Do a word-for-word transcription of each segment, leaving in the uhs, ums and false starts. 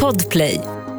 Podplay.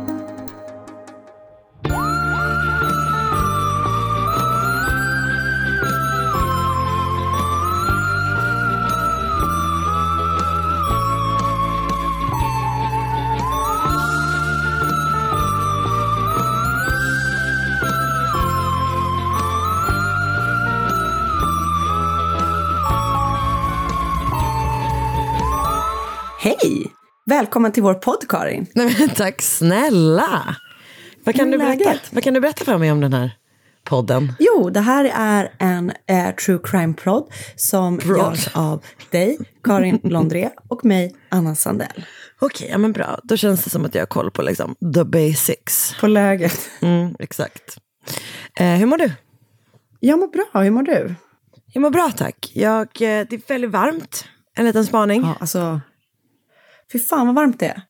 Hej! Välkommen till vår podd, Karin. Nej, men tack snälla. Vad kan, du berätta, vad kan du berätta för mig om den här podden? Jo, det här är en eh, true crime-podd som Prod. görs av dig, Karin Londré, och mig, Anna Sandell. Okej, ja men bra. Då känns det som att jag har koll på liksom the basics. På läget. Mm, exakt. Eh, hur mår du? Jag mår bra, hur mår du? Jag mår bra, tack. Jag, eh, det är väldigt varmt. En liten spaning. Ja, alltså... Fy fan vad varmt det är.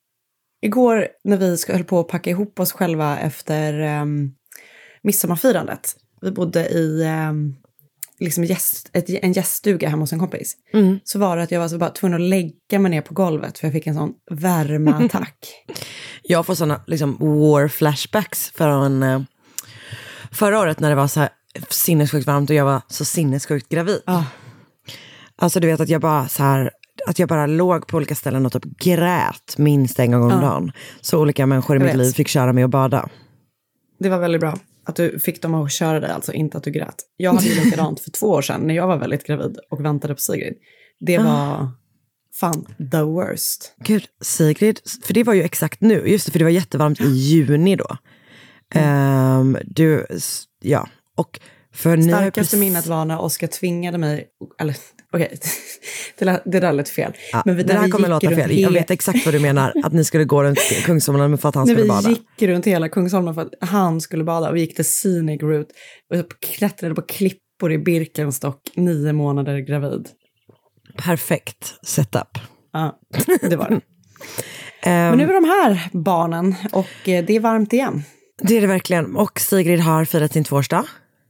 Igår när vi höll på att packa ihop oss själva efter um, midsommarfirandet. Vi bodde i um, liksom gäst, ett, en gäststuga hemma hos en kompis. Mm. Så var det att jag var så bara tvungen att lägga mig ner på golvet. För jag fick en sån värmeattack. Jag får såna liksom war flashbacks från uh, förra året när det var så här sinnessjukt varmt och jag var så sinnessjukt gravid. Ah. Alltså du vet att jag bara så här... Att jag bara låg på olika ställen och typ grät minst en gång om ja. dagen. Så olika människor i jag mitt vet. liv fick köra mig och bada. Det var väldigt bra att du fick dem att köra dig, alltså inte att du grät. Jag hade ju likadant för två år sedan när jag var väldigt gravid och väntade på Sigrid. Det var ah. fan the worst. Gud, Sigrid, för det var ju exakt nu. Just det, för det var jättevarmt i juni då. Mm. Um, du, ja. Och för starkaste precis... minnet var när Oskar tvingade mig, eller okej, okay, det, det där lät fel. Ja, men vi, det här kommer låta fel. He- jag vet exakt vad du menar, att ni skulle gå runt Kungsholmen för att han skulle bada. När vi gick runt hela Kungsholmen för att han skulle bada och vi gick till scenic route och klättrade på klippor i Birkenstock, nio månader gravid. Perfekt setup. Ja, det var det. um, men nu är de här barnen och det är varmt igen. Det är det verkligen. Och Sigrid har firat sin tvåårsdag.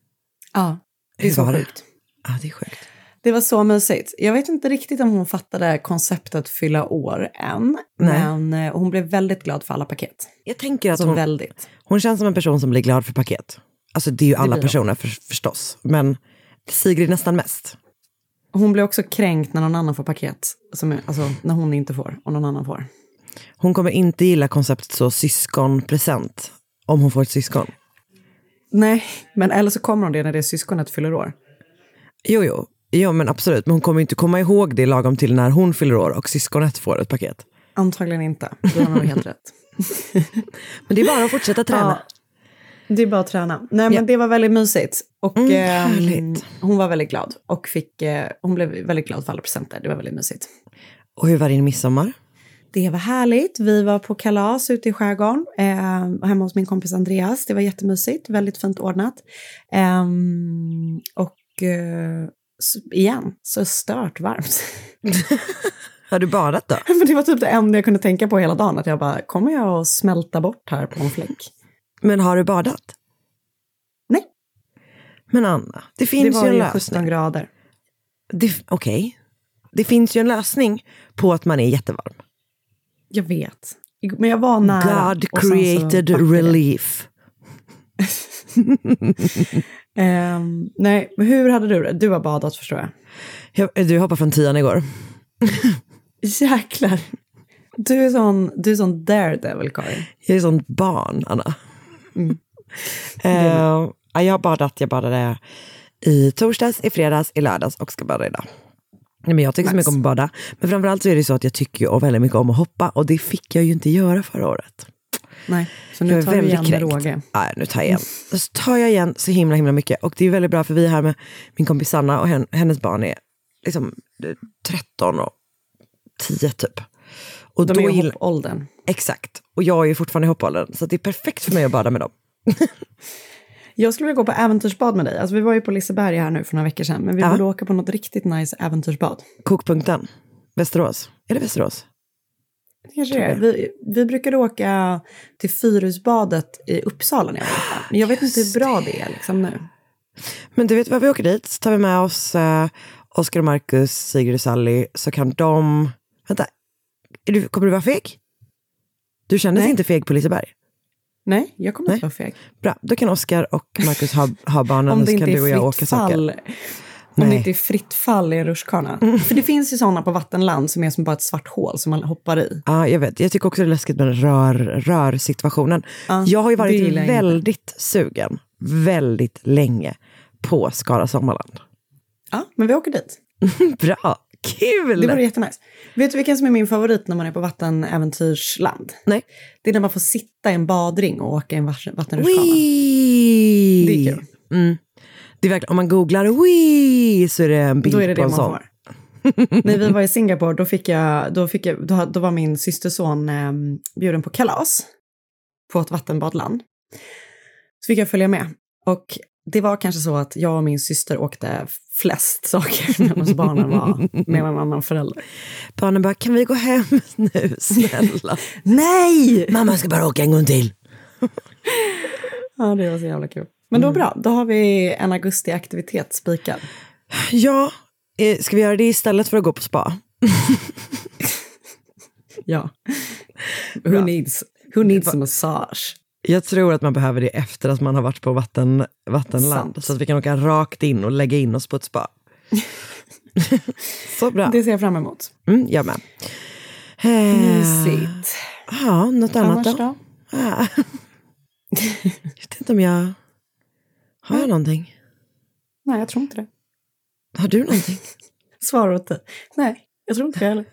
Ja, det är så sjukt. Ja, det är sjukt. Det var så mysigt. Jag vet inte riktigt om hon fattade konceptet fylla år än. Nej. Men hon blev väldigt glad för alla paket. Jag tänker att alltså hon, väldigt. hon känns som en person som blir glad för paket. Alltså det är ju alla personer för, förstås. Men Sigrid nästan mest. Hon blir också kränkt när någon annan får paket. Som är, alltså när hon inte får och någon annan får. Hon kommer inte gilla konceptet så syskonpresent. Om hon får ett syskon. Nej, men eller så kommer hon det när det är syskonet fyller år. Jo, jo. Jo, men absolut. Men hon kommer inte komma ihåg det lagom till när hon fyller år och syskonet får ett paket. Antagligen inte. Du har nog helt rätt. Men det är bara att fortsätta träna. Ja, det är bara att träna. Nej, men ja. Det var väldigt mysigt. Och mm, eh, hon var väldigt glad. Och fick, eh, hon blev väldigt glad för alla presenter. Det var väldigt mysigt. Och hur var din midsommar? Det var härligt. Vi var på kalas ute i skärgården. Eh, hemma hos min kompis Andreas. Det var jättemysigt. Väldigt fint ordnat. Eh, och eh, igen, så stört varmt. Har du badat då? Men det var typ det enda jag kunde tänka på hela dagen. Att jag bara, kommer jag att smälta bort här på en fläck? Men har du badat? Nej. Men Anna, det finns det var ju en ju lösning. sjutton grader. Okej. Okay. Det finns ju en lösning på att man är jättevarm. Jag vet. Men jag var nära. God created relief. um, nej, men hur hade du det? Du har badat, förstår jag. jag du hoppade från tian igår. Jäklar. Du är sån, du är sån daredevil, Karin. Jag är sån barn, Anna. Mm. uh, jag har badat, jag badade i torsdags, i fredags, i lördags och ska bada idag. Nej, men jag tycker nice. Så mycket om att bada. Men framförallt så är det så att jag tycker ju väldigt mycket om att hoppa. Och det fick jag ju inte göra förra året. Nej, så nu tar vi igen med råge. Ja, nu tar jag igen. Så tar jag igen så himla himla mycket. Och det är väldigt bra för vi är här med min kompis Sanna och hennes barn är liksom tretton och tio typ. Och de då är i gillar... hoppåldern. Exakt. Och jag är ju fortfarande i hoppåldern. Så det är perfekt för mig att bada med dem. Jag skulle vilja gå på äventyrsbad med dig. Alltså vi var ju på Liseberg här nu för några veckor sedan. Men vi ja. borde åka på något riktigt nice äventyrsbad. Kokpunkten. Västerås. Är det Västerås? Kanske det. Vi, vi brukade åka till Fyrhusbadet i Uppsala när jag var där. Men jag vet inte hur bra det är liksom nu. Men du vet vad, vi åker dit. Så tar vi med oss eh, Oskar och Marcus, Sigrid och Sally. Så kan de... Vänta. Är du, kommer du vara feg? Du kändes Nej. inte feg på Liseberg? Nej, jag kommer Nej. inte vara feg. Bra, då kan Oskar och Marcus ha, ha barnen. Om det så inte kan du och jag är åka fritt saker. fall. Om Nej. det inte är fritt fall i en rutschkana. Mm. För det finns ju sådana på vattenland som är som bara ett svart hål som man hoppar i. Ja, jag vet. Jag tycker också det är läskigt med rör, rörsituationen. Ja, jag har ju det varit gillar jag väldigt sugen, väldigt länge, på Skara Sommarland. Ja, men vi åker dit. Bra, kul! Det vore jättenice. Vet du vilken som är min favorit när man är på vattenäventyrsland? Nej. Det är när man får sitta i en badring och åka i en vattenrutschkana. Wee! Det är kul. Mm. Det är verkligen, om man googlar wee så är det en bild Då är det på det en man sån. får. När vi var i Singapore, då, fick jag, då, fick jag, då, då var min systerson eh, bjuden på kalas på ett vattenbadland. Så fick jag följa med. Och det var kanske så att jag och min syster åkte flest saker medan barnen var med en annan förälder. Barnen bara, kan vi gå hem nu, snälla? Nej! Mamma ska bara åka en gång till. Ja, det var så jävla kul. Men då bra, då har vi en augustiaktivitet spikad. Ja, eh, ska vi göra det istället för att gå på spa? Ja. Who needs, who needs a massage? Jag tror att man behöver det efter att man har varit på vatten, vattenland. Sant. Så att vi kan åka rakt in och lägga in oss på ett spa. Så bra. Det ser jag fram emot. Mm, jag med. Eh, Mysigt. Ja, något annat Annars då? då? Ah. Jag vet inte om jag... Har jag någonting? Nej, jag tror inte det. Har du någonting? Svar åt dig. Nej, jag tror inte det heller.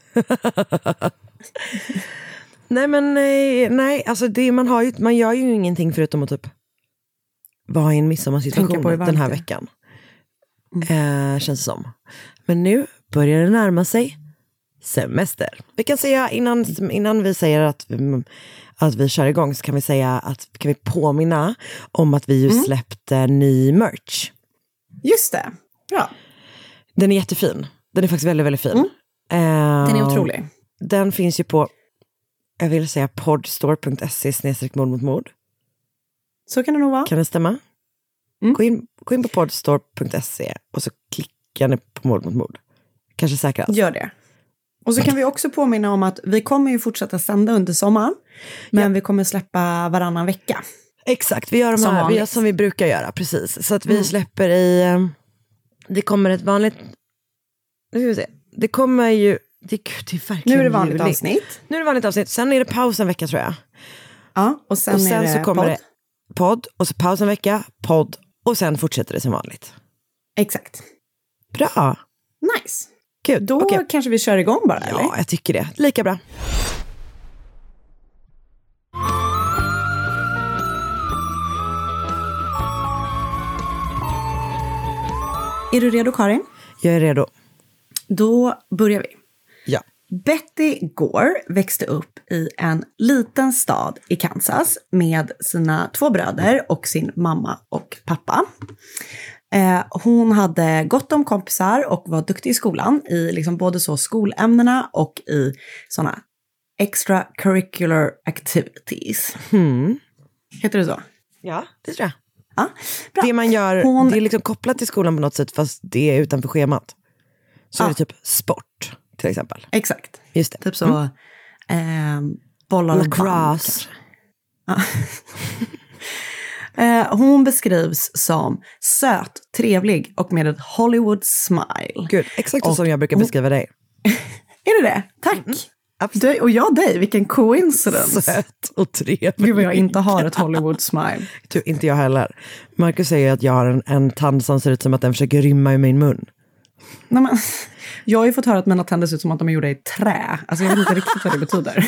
Nej, men nej, nej alltså det, man, har ju, man gör ju ingenting förutom att typ vara i en midsommarsituation den här veckan. Mm. Eh, känns det som. Men nu börjar det närma sig semester. Vi kan säga innan, innan vi säger att, att vi kör igång, så kan vi säga att kan vi påminna om att vi ju mm. släppte ny merch. Just det, bra. Den är jättefin. Den är faktiskt väldigt, väldigt fin. Mm. Eh, Den är otrolig. Den finns ju på, jag vill säga podstore punkt se snedstreck mord mot mord. Så kan det nog vara. Kan det stämma? Mm. Gå, in, gå in på podstore punkt se och så klickar ni på mord mot mord. Kanske säkrast. Gör det. Och så kan vi också påminna om att vi kommer ju fortsätta sända under sommaren. Men ja. vi kommer släppa varannan vecka. Exakt, vi gör de här vi gör som vi brukar göra, precis. Så att vi mm. släpper i... Det kommer ett vanligt... Nu ska vi se. Det kommer ju... Det, det är verkligen nu är det vanligt juli. avsnitt. Nu är det vanligt avsnitt. Sen är det paus en vecka, tror jag. Ja, och sen, och sen är det så kommer podd. det podd. Och så paus en vecka, podd. Och sen fortsätter det som vanligt. Exakt. Bra. Nice. Gud, Då okay. kanske vi kör igång bara, ja, eller? Ja, jag tycker det. Lika bra. Är du redo, Karin? Jag är redo. Då börjar vi. Ja. Betty Gore växte upp i en liten stad i Kansas med sina två bröder och sin mamma och pappa. Eh, hon hade gott om kompisar och var duktig i skolan i liksom både så skolämnena och i sådana extracurricular activities. Hmm. Heter det så? Ja, det tror jag. Ja, bra. Det man gör, hon... det är liksom kopplat till skolan på något sätt, fast det är utanför schemat. Så ja. är det typ sport, till exempel. Exakt. Just det. Typ så, mm. eh, bollar och lacrosse. Ja. eh, hon beskrivs som söt, trevlig och med ett Hollywood smile. Gud, exakt och, som jag brukar beskriva dig. Är det det? Tack. Mm. Du, och jag dig, vilken coincidence. Söt och trevlig. Gud vad jag inte har ett Hollywood smile. Du, inte jag heller. Marcus säger att jag har en, en tand som ser ut som att den försöker rymma i min mun. Nej, men, jag har ju fått höra att mina tänder ser ut som att de är gjorda i trä. Alltså jag vet inte riktigt vad det betyder.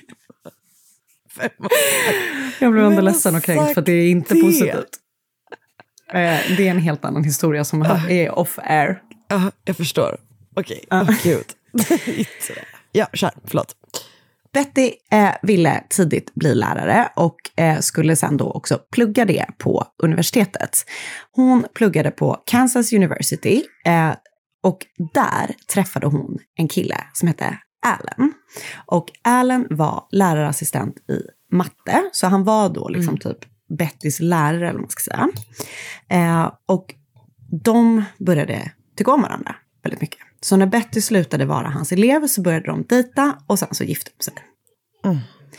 Jag blev ändå ledsen och kränkt för att det är inte det. Positivt. Det är en helt annan historia som uh. är off-air. Ja, uh, jag förstår. Okej, okay. uh. oh, gud. Ja, kör, förlåt. Betty eh, ville tidigt bli lärare och eh, skulle sen då också plugga det på universitetet. Hon pluggade på Kansas University eh, och där träffade hon en kille som hette Alan. Och Alan var lärarassistent i matte, så han var då liksom mm. typ Bettys lärare eller vad man ska säga. Eh, och de började tycka om varandra väldigt mycket. Så när Betty slutade vara hans elev så började de dejta och sen så gifte de sig. Mm.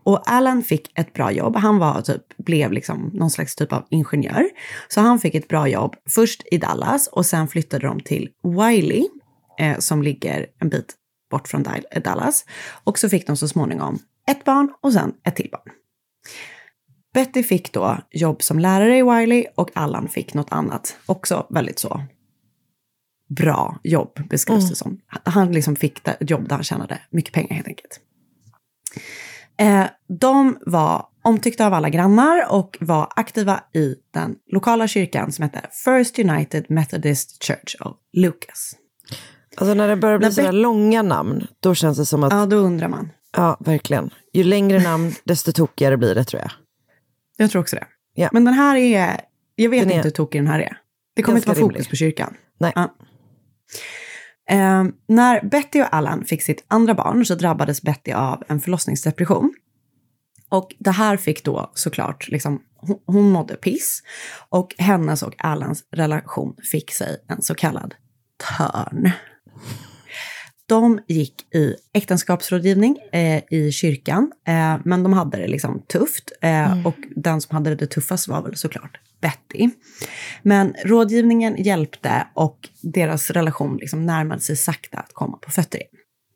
Och Alan fick ett bra jobb. Han var typ, blev liksom någon slags typ av ingenjör. Så han fick ett bra jobb först i Dallas och sen flyttade de till Wiley eh, som ligger en bit bort från Dallas. Och så fick de så småningom ett barn och sen ett till barn. Betty fick då jobb som lärare i Wiley och Alan fick något annat. Också väldigt så bra jobb beskrivs det som. Han liksom fick ett jobb där han tjänade mycket pengar helt enkelt. Eh, de var omtyckta av alla grannar och var aktiva i den lokala kyrkan som heter First United Methodist Church of Lucas. Alltså när det börjar bli sådana Bet- långa namn, då känns det som att... Ja, då undrar man. Ja, verkligen. Ju längre namn, desto tokigare blir det, tror jag. Jag tror också det. Ja. Men den här är... Jag vet den inte är... hur tokig den här är. Det kommer inte vara fokus rimlig. på kyrkan. Nej. Ja. Eh, när Betty och Alan fick sitt andra barn så drabbades Betty av en förlossningsdepression. Och det här fick då såklart, liksom, hon, hon mådde piss. Och hennes och Alans relation fick sig en så kallad törn. De gick i äktenskapsrådgivning eh, i kyrkan, eh, men de hade det liksom tufft. Eh, mm. Och den som hade det tuffast var väl såklart Betty. Men rådgivningen hjälpte och deras relation liksom närmade sig sakta att komma på fötter igen.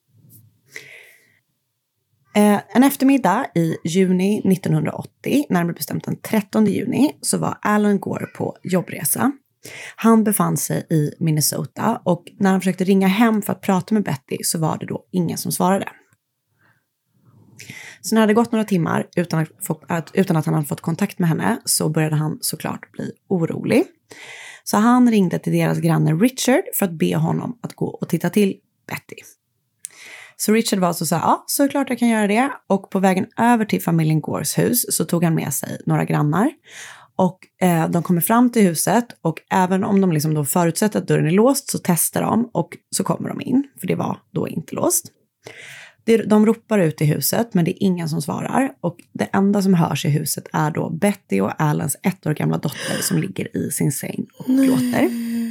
Eh, en eftermiddag i juni nittonhundraåttio, närmare bestämt den trettonde juni, så var Alan Gore på jobbresa. Han befann sig i Minnesota och när han försökte ringa hem för att prata med Betty så var det då ingen som svarade. Så när det hade gått några timmar utan att, få, utan att han hade fått kontakt med henne så började han såklart bli orolig. Så han ringde till deras granne Richard för att be honom att gå och titta till Betty. Så Richard var så sa, ja, såklart jag kan göra det. Och på vägen över till familjen Gores hus så tog han med sig några grannar. Och eh, de kommer fram till huset och även om de liksom då förutsätter att dörren är låst så testar de och så kommer de in. För det var då inte låst. Det, de ropar ut i huset men det är ingen som svarar. Och det enda som hörs i huset är då Betty och Alans ett år gamla dotter som ligger i sin säng och gråter.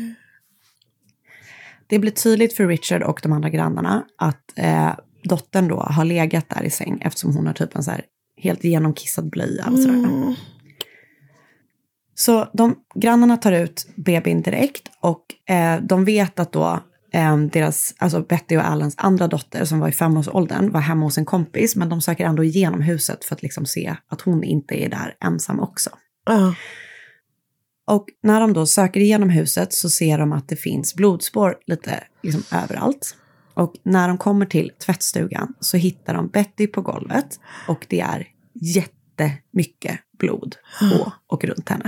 Det blir tydligt för Richard och de andra grannarna att eh, dottern då har legat där i säng eftersom hon har typ en så här helt genomkissad blöja och sådär. Mm. Så de grannarna tar ut babyn direkt och eh, de vet att då eh, deras, alltså Betty och Alans andra dotter som var i femårsåldern var hemma hos en kompis men de söker ändå igenom huset för att liksom se att hon inte är där ensam också. Uh. Och när de då söker igenom huset så ser de att det finns blodspår lite liksom överallt. Och när de kommer till tvättstugan så hittar de Betty på golvet och det är jättemycket blod på och runt henne.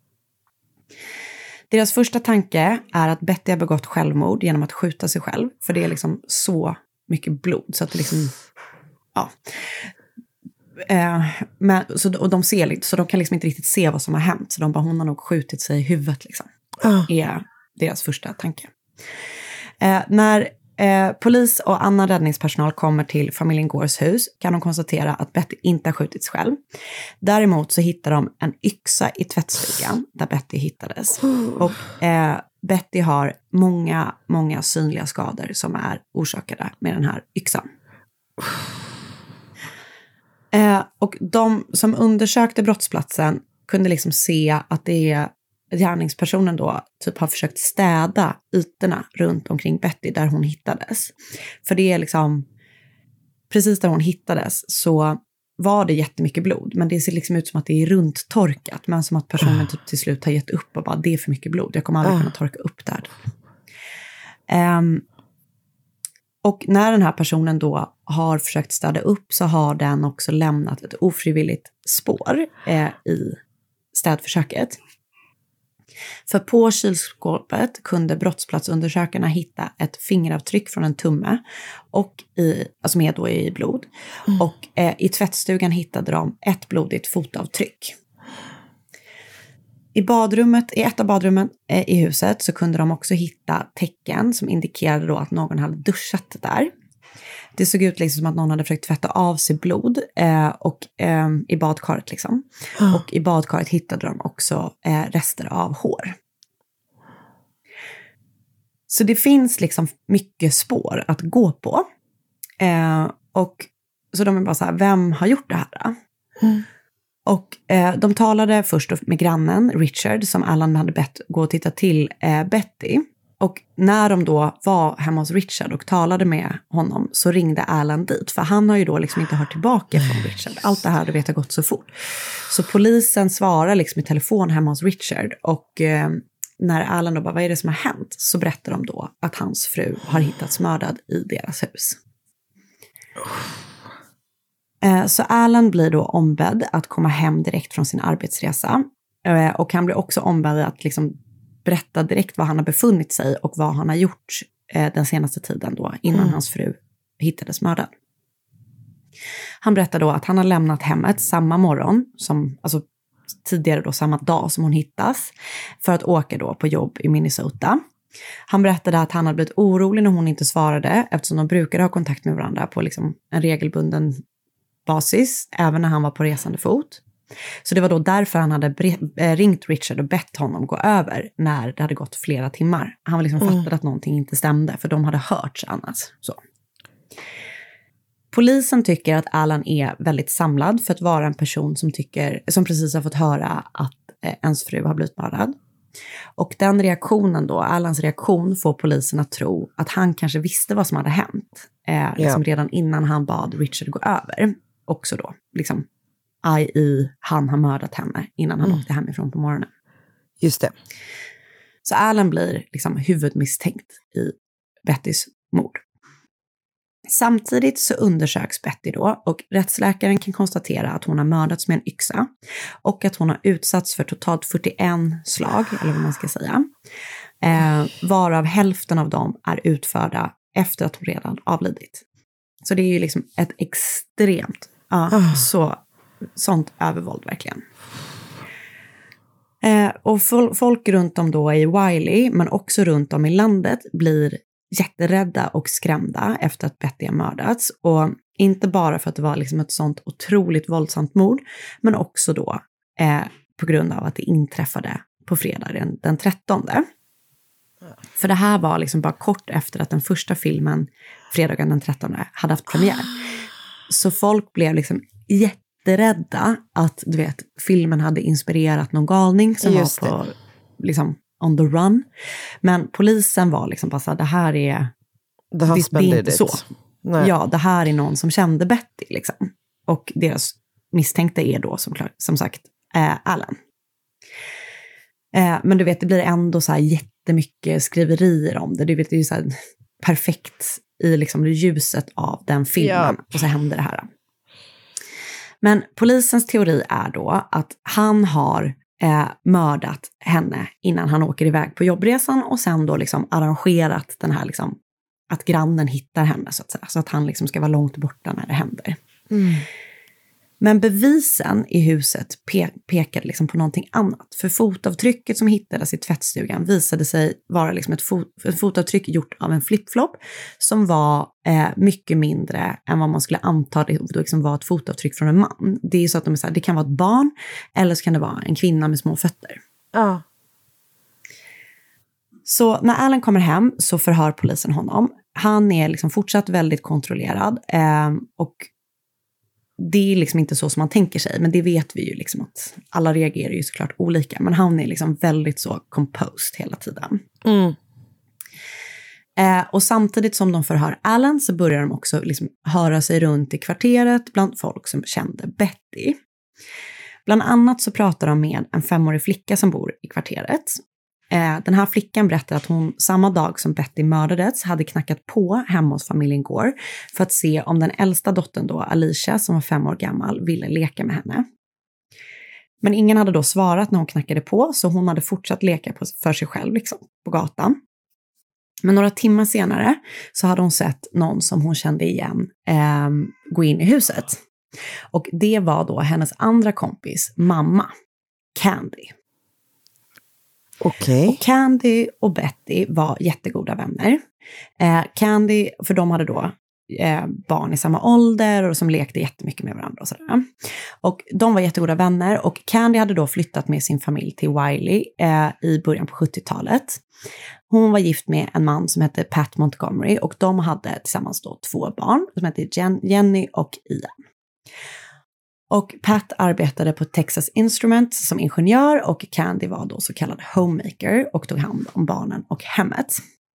Deras första tanke är att Betty har begått självmord genom att skjuta sig själv. För det är liksom så mycket blod så att det liksom, ja. Eh, men, så, och de ser lite, så de kan liksom inte riktigt se vad som har hänt. Så de bara, hon har nog skjutit sig i huvudet liksom. Uh. Är deras första tanke. Eh, när eh, polis och annan räddningspersonal kommer till familjen Gores hus kan de konstatera att Betty inte har skjutits själv. Däremot så hittar de en yxa i tvättstugan där Betty hittades. Uh. Och eh, Betty har många, många synliga skador som är orsakade med den här yxan. Uh. Eh, och de som undersökte brottsplatsen kunde liksom se att det är gärningspersonen då typ har försökt städa ytorna runt omkring Betty där hon hittades. För det är liksom precis där hon hittades så var det jättemycket blod. Men det ser liksom ut som att det är runt torkat. Men som att personen typ till slut har gett upp och bara det är för mycket blod. Jag kommer aldrig kunna torka upp där. Um, Och när den här personen då har försökt städa upp så har den också lämnat ett ofrivilligt spår eh, i städförsöket. För på kylskåpet kunde brottsplatsundersökarna hitta ett fingeravtryck från en tumme och i, alltså med då i blod. Mm. Och eh, i tvättstugan hittade de ett blodigt fotavtryck. I badrummet, i ett av badrummen eh, i huset så kunde de också hitta tecken som indikerade då att någon hade duschat där. Det såg ut liksom som att någon hade försökt tvätta av sig blod eh, och, eh, i badkaret liksom. Mm. Och i badkaret hittade de också eh, rester av hår. Så det finns liksom mycket spår att gå på. Eh, och Så de är bara så här, vem har gjort det här? Mm. Och eh, de talade först med grannen Richard som Alan hade bett gå och titta till eh, Betty. Och när de då var hemma hos Richard och talade med honom så ringde Alan dit. För han har ju då liksom inte hört tillbaka från Richard. Allt det här du vet har gått så fort. Så polisen svarar liksom i telefon hemma hos Richard. Och eh, när Alan då bara, vad är det som har hänt? Så berättar de då att hans fru har hittats mördad i deras hus. Eh, så Alan blir då ombedd att komma hem direkt från sin arbetsresa. Eh, och han blir också ombedd att liksom berätta direkt var han har befunnit sig och vad han har gjort eh, den senaste tiden då, innan mm. hans fru hittades mördad. Han berättar då att han har lämnat hemmet samma morgon, som, alltså tidigare då samma dag som hon hittas, för att åka då på jobb i Minnesota. Han berättade att han hade blivit orolig när hon inte svarade, eftersom de brukade ha kontakt med varandra på liksom en regelbunden basis, även när han var på resande fot. Så det var då därför han hade bre- ringt Richard och bett honom gå över när det hade gått flera timmar. Han var liksom mm. fattade att någonting inte stämde, för de hade hörts annars. Så. Polisen tycker att Alan är väldigt samlad för att vara en person som, tycker, som precis har fått höra att eh, ens fru har blivit mördad. Och den reaktionen då, Alans reaktion, får polisen att tro att han kanske visste vad som hade hänt. Eh, liksom yeah. redan innan han bad Richard gå över. Också då, liksom i i han har mördat henne innan han mm. åkte hemifrån på morgonen. Just det. Så Alan blir liksom huvudmisstänkt i Bettys mord. Samtidigt så undersöks Betty då och rättsläkaren kan konstatera att hon har mördats med en yxa och att hon har utsatts för totalt fyrtioen slag, eller vad man ska säga. Eh, varav hälften av dem är utförda efter att hon redan avlidit. Så det är ju liksom ett extremt, ja, oh. så, sånt övervåld verkligen. Eh, och fol- folk runt om då i Wiley, men också runt om i landet, blir jätterädda och skrämda efter att Betty har mördats. Och inte bara för att det var liksom ett sånt otroligt våldsamt mord, men också då eh, på grund av att det inträffade på fredag den, den trettonde. För det här var liksom bara kort efter att den första filmen, fredagen den trettonde, hade haft premiär. Så folk blev liksom jätterädda att, du vet, filmen hade inspirerat någon galning som Just var på, det. liksom, on the run. Men polisen var liksom bara så här, det här är, det, här det, det är inte så. Nej. Ja, det här är någon som kände Betty liksom. Och deras misstänkta är då som, som sagt eh, Alan. Eh, men du vet, det blir ändå så här jättemycket skriverier om det. Du vet, det är ju så här perfekt i liksom det ljuset av den filmen. Ja. Och så händer det här. Men polisens teori är då att han har eh, mördat henne innan han åker iväg på jobbresan och sen då liksom arrangerat den här liksom, att grannen hittar henne så att säga. Så att han liksom ska vara långt borta när det händer. Mm. Men bevisen i huset pe- pekade liksom på någonting annat. För fotavtrycket som hittades i tvättstugan visade sig vara liksom ett, fot- ett fotavtryck gjort av en flipflop som var eh, mycket mindre än vad man skulle anta det liksom var ett fotavtryck från en man. Det är så att de är så här, det kan vara ett barn eller så kan det vara en kvinna med små fötter. Ja. Så när Alan kommer hem så förhör polisen honom. Han är liksom fortsatt väldigt kontrollerad eh, och det är liksom inte så som man tänker sig, men det vet vi ju liksom att alla reagerar ju såklart olika, men han är liksom väldigt så composed hela tiden. Mm. Eh, och samtidigt som de förhör Alan så börjar de också liksom höra sig runt i kvarteret bland folk som kände Betty. Bland annat så pratar de med en femårig flicka som bor i kvarteret. Eh, den här flickan berättar att hon samma dag som Betty mördades hade knackat på hemma hos familjen Gore för att se om den äldsta dottern då, Alicia, som var fem år gammal, ville leka med henne. Men ingen hade då svarat när hon knackade på, så hon hade fortsatt leka på, för sig själv liksom, på gatan. Men några timmar senare så hade hon sett någon som hon kände igen eh, gå in i huset. Och det var då hennes andra kompis, mamma, Candy. Okay. Och Candy och Betty var jättegoda vänner. Eh, Candy, för de hade då eh, barn i samma ålder och som lekte jättemycket med varandra och sådär. Och de var jättegoda vänner och Candy hade då flyttat med sin familj till Wiley eh, i början på sjuttiotalet. Hon var gift med en man som hette Pat Montgomery och de hade tillsammans då två barn som hette Jen- Jenny och Ian. Och Pat arbetade på Texas Instruments som ingenjör och Candy var då så kallad homemaker och tog hand om barnen och hemmet.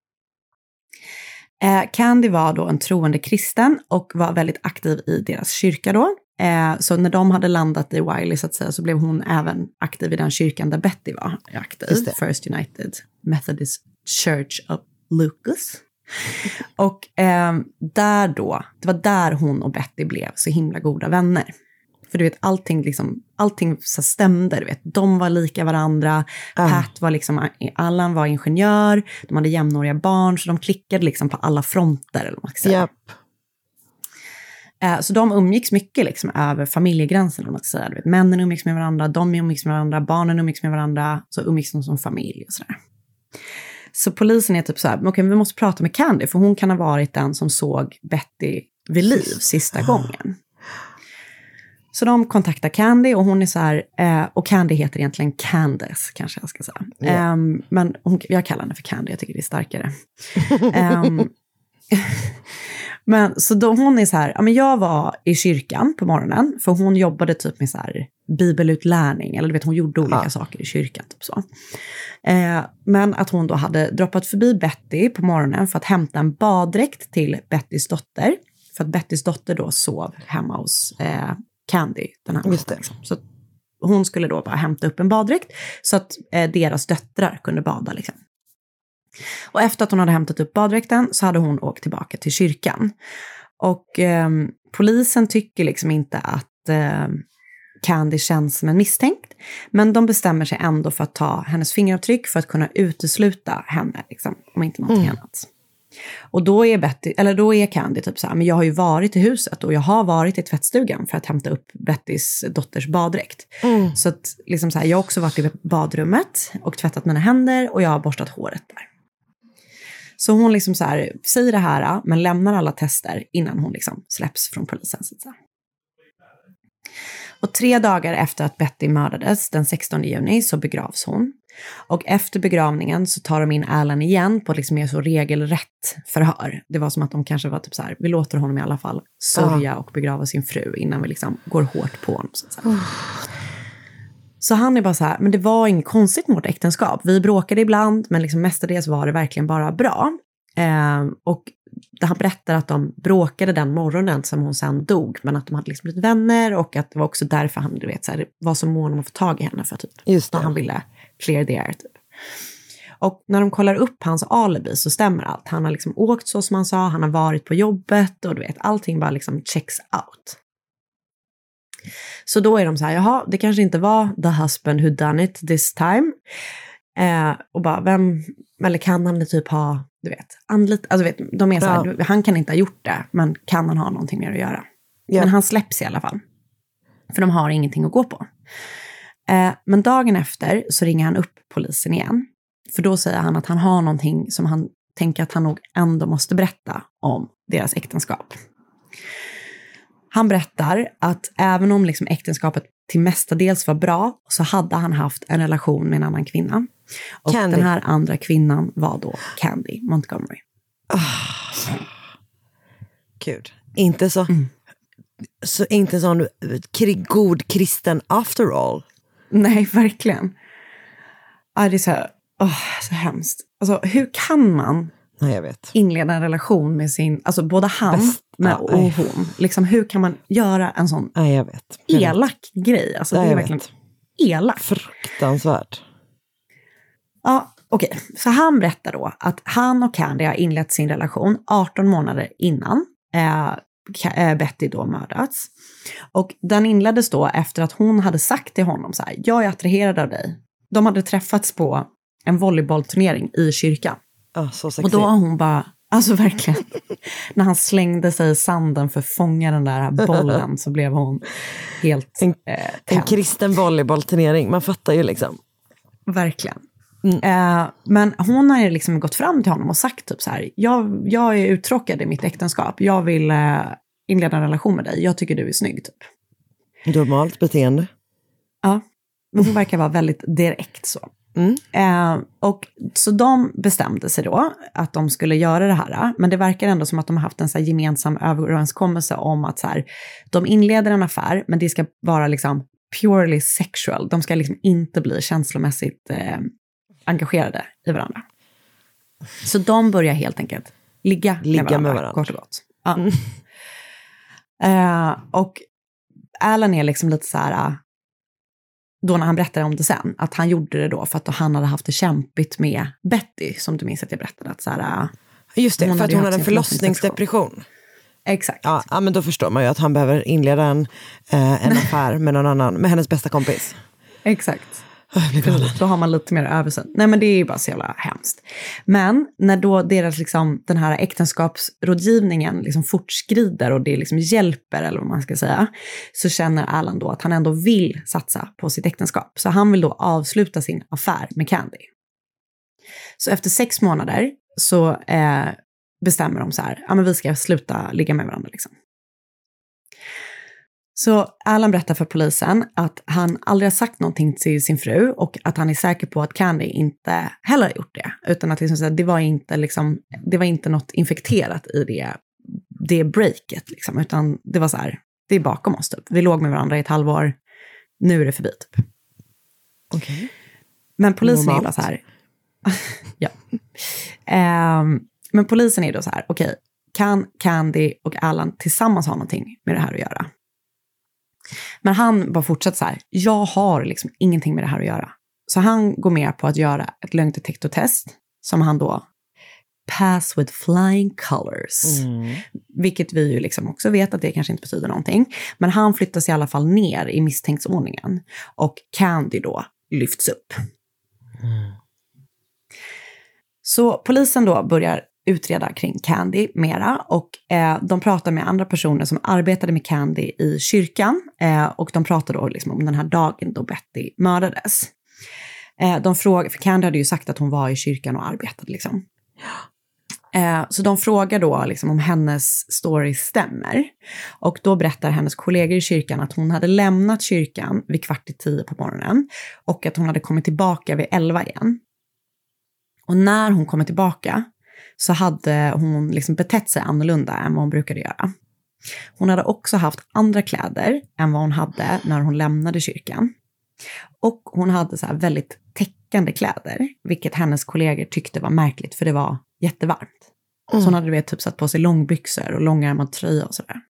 Eh, Candy var då en troende kristen och var väldigt aktiv i deras kyrka då. Eh, så när de hade landat i Wiley så att säga så blev hon även aktiv i den kyrkan där Betty var aktiv. First United Methodist Church of Lucas. Och eh, där då, det var där hon och Betty blev så himla goda vänner. För du vet, allting, liksom, allting så stämde, du vet. De var lika varandra, uh. Pat var liksom, Allan var ingenjör, de hade jämnåriga barn, så de klickade liksom på alla fronter, eller vad man ska säga. Yep. Eh, så de umgicks mycket liksom över familjegränsen, eller vad man ska säga. Du vet, männen umgicks med varandra, de umgicks med varandra, barnen umgicks med varandra, så umgicks de som familj och sådär. Så polisen är typ så här, okej, okay, vi måste prata med Candy, för hon kan ha varit den som såg Betty vid liv sista uh. gången. Så de kontaktar Candy och hon är så här, eh, och Candy heter egentligen Candace kanske jag ska säga. Yeah. Um, men hon, jag kallar henne för Candy, jag tycker det är starkare. um, men så då hon är så här, ja men jag var i kyrkan på morgonen, för hon jobbade typ med så här bibelutlärning, eller du vet hon gjorde olika ah. saker i kyrkan typ så. Eh, men att hon då hade droppat förbi Betty på morgonen för att hämta en baddräkt till Bettys dotter, för att Bettys dotter då sov hemma hos eh, Candy den här natten. Liksom. Så hon skulle då bara hämta upp en baddräkt så att eh, deras döttrar kunde bada liksom. Och efter att hon hade hämtat upp baddräkten så hade hon åkt tillbaka till kyrkan. Och eh, polisen tycker liksom inte att eh, Candy känns som en misstänkt, men de bestämmer sig ändå för att ta hennes fingeravtryck för att kunna utesluta henne liksom, om inte någonting mm. annat. Och då är Betty, eller då är Candy typ så här, men jag har ju varit i huset och jag har varit i tvättstugan för att hämta upp Bettys dotters baddräkt. Mm. Så att liksom så här, jag har också varit i badrummet och tvättat mina händer och jag har borstat håret där. Så hon liksom så här, säger det här men lämnar alla tester innan hon liksom släpps från polisen så att säga. Och tre dagar efter att Betty mördades, den sextonde juni, så begravs hon. Och efter begravningen så tar de in Allan igen på ett liksom mer så regelrätt förhör. Det var som att de kanske var typ så här, vi låter honom i alla fall sörja och begrava sin fru innan vi liksom går hårt på honom. Så, att säga. Så han är bara så här, men det var inget konstigt med vårt äktenskap. Vi bråkade ibland, men liksom mestadels var det verkligen bara bra. Eh, och han berättar att de bråkade den morgonen som hon sen dog, men att de hade liksom blivit vänner och att det var också därför han, du vet, så här, var så mån om att få tag i henne för typ, just det. Han ville clear the air typ. Och när de kollar upp hans alibi så stämmer allt. Han har liksom åkt så som han sa, han har varit på jobbet och du vet, allting bara liksom checks out. Så då är de så här, jaha, det kanske inte var the husband who done it this time. Eh, och bara, vem, eller kan han typ ha, du vet, anlit, alltså vet, de är så här, ja. Han kan inte ha gjort det, men kan han ha någonting mer att göra? Ja. Men han släpps i alla fall. För de har ingenting att gå på. Eh, men dagen efter så ringer han upp polisen igen. För då säger han att han har någonting som han tänker att han nog ändå måste berätta om deras äktenskap. Han berättar att även om liksom äktenskapet till mestadels var bra så hade han haft en relation med en annan kvinna. Och Candy. Den här andra kvinnan var då Candy Montgomery. Oh. Gud, inte så, mm. så inte sån god kristen after all. Nej, verkligen. Ja, det är så här, oh, så hemskt. Alltså, hur kan man Nej, jag vet. inleda en relation med sin, alltså både han Bäst, med, och nej. hon. Liksom, hur kan man göra en sån nej, jag vet. Jag elak vet. grej? Alltså, nej, det är verkligen vet. elak. Fruktansvärt. Ja, okej. Okay. Så han berättar då att han och Candy har inlett sin relation arton månader innan eh, Betty då mördats. Och den inleddes då efter att hon hade sagt till honom så här, jag är attraherad av dig. De hade träffats på en volleybollturnering i kyrkan. Oh, så sexy. Och då har hon bara, alltså verkligen, när han slängde sig i sanden för att fånga den där bollen så blev hon helt En, eh, en kristen volleybollturnering, man fattar ju liksom. Verkligen. Mm. Eh, men hon har ju liksom gått fram till honom och sagt typ så här, jag, jag är uttråkad i mitt äktenskap, jag vill eh, inleda en relation med dig, jag tycker du är snygg typ. Normalt beteende. Ja, men hon verkar vara väldigt direkt så. Mm. Eh, och så de bestämde sig då att de skulle göra det här, men det verkar ändå som att de har haft en så här gemensam överenskommelse om att så här, de inleder en affär, men det ska vara liksom purely sexual, de ska liksom inte bli känslomässigt eh, engagerade i varandra. Så de börjar helt enkelt ligga, ligga med varandra, med varandra. kort och gott. Ja. Mm. Eh, och Alan är liksom lite så här, då när han berättar om det sen, att han gjorde det då för att han hade haft det kämpigt med Betty, som du minns att jag berättade. Att så här, just det, hon för att hon hade en förlossningsdepression. förlossningsdepression. Exakt. Ja, ja, men då förstår man ju att han behöver inleda en, eh, en affär med någon annan, med hennes bästa kompis. Exakt. Precis, då har man lite mer översyn. Nej, men det är ju bara så jävla hemskt. Men när då deras liksom, den här äktenskapsrådgivningen liksom fortskrider och det liksom hjälper, eller vad man ska säga, så känner Alan då att han ändå vill satsa på sitt äktenskap. Så han vill då avsluta sin affär med Candy. Så efter sex månader så eh, bestämmer de så här, ja men vi ska sluta ligga med varandra liksom. Så Alan berättar för polisen att han aldrig har sagt någonting till sin fru och att han är säker på att Candy inte heller har gjort det. Utan att liksom, det, var inte liksom, det var inte något infekterat i det, det breaket. Liksom, utan det var så här, det är bakom oss typ. Vi låg med varandra i ett halvår, nu är det förbi typ. Okej. Okay. Men polisen Normalt. är bara så här, ja. Um, men polisen är då så här, okej, okay, kan Candy och Alan tillsammans ha någonting med det här att göra? Men han bara fortsätter så här, jag har liksom ingenting med det här att göra. Så han går med på att göra ett lögndetektortest som han då pass with flying colors. Mm. Vilket vi ju liksom också vet att det kanske inte betyder någonting. Men han flyttas i alla fall ner i misstänktsordningen. Och Candy då lyfts upp. Mm. Så polisen då börjar utreda kring Candy mera och eh, de pratar med andra personer som arbetade med Candy i kyrkan eh, och de pratar då liksom om den här dagen då Betty mördades. Eh, de frågar, för Candy hade ju sagt att hon var i kyrkan och arbetade liksom. Eh, så de frågar då liksom om hennes story stämmer och då berättar hennes kollegor i kyrkan att hon hade lämnat kyrkan vid kvart i tio på morgonen och att hon hade kommit tillbaka vid elva igen. Och när hon kommer tillbaka så hade hon liksom betett sig annorlunda än vad hon brukade göra. Hon hade också haft andra kläder än vad hon hade när hon lämnade kyrkan. Och hon hade så här väldigt täckande kläder, vilket hennes kollegor tyckte var märkligt för det var jättevarmt. Mm. Så hon hade vet, typ satt på sig långbyxor och långärmad tröja och sådär.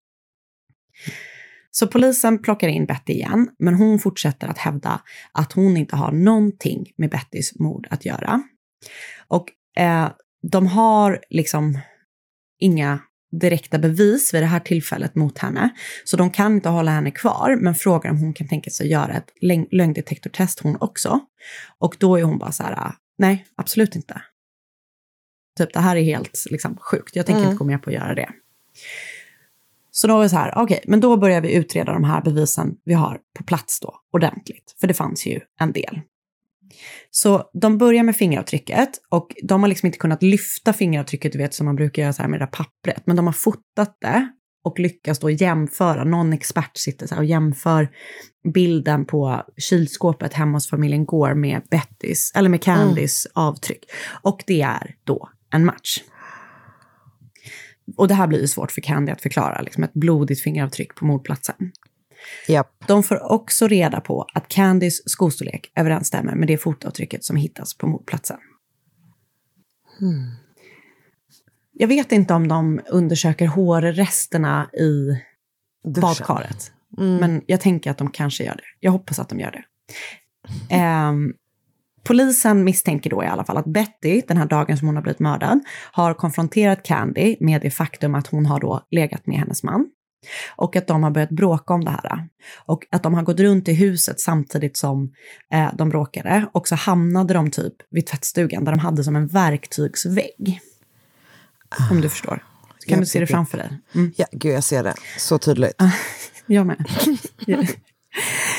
Så polisen plockar in Betty igen, men hon fortsätter att hävda att hon inte har någonting med Bettys mord att göra. Och eh, de har liksom inga direkta bevis vid det här tillfället mot henne. Så de kan inte hålla henne kvar, men frågar om hon kan tänka sig göra ett lögndetektortest hon också. Och då är hon bara så här, nej, absolut inte. Typ, det här är helt liksom sjukt. Jag tänker mm. inte gå med på att göra det. Så då är det så här, okej, okay, men då börjar vi utreda de här bevisen vi har på plats då, ordentligt. För det fanns ju en del. Så de börjar med fingeravtrycket och de har liksom inte kunnat lyfta fingeravtrycket, du vet, som man brukar göra så här med det där pappret. Men de har fotat det och lyckas då jämföra, någon expert sitter så här och jämför bilden på kylskåpet hemma hos familjen Gore med Bettys, eller med Candys mm. avtryck. Och det är då en match. Och det här blir ju svårt för Candy att förklara, liksom ett blodigt fingeravtryck på mordplatsen. Yep. De får också reda på att Candys skostorlek överensstämmer med det fotavtrycket som hittas på mordplatsen. Hmm. Jag vet inte om de undersöker hårresterna i Duschen. badkaret. Mm. Men jag tänker att de kanske gör det. Jag hoppas att de gör det. Um, polisen misstänker då i alla fall att Betty, den här dagen som hon har blivit mördad, har konfronterat Candy med det faktum att hon har då legat med hennes man. Och att de har börjat bråka om det här. Och att de har gått runt i huset samtidigt som eh, de bråkade. Och så hamnade de typ vid tvättstugan där de hade som en verktygsvägg. Ah. Om du förstår. Så kan jag du se det framför dig? Mm. Ja, gud jag ser det. Så tydligt. Jag med.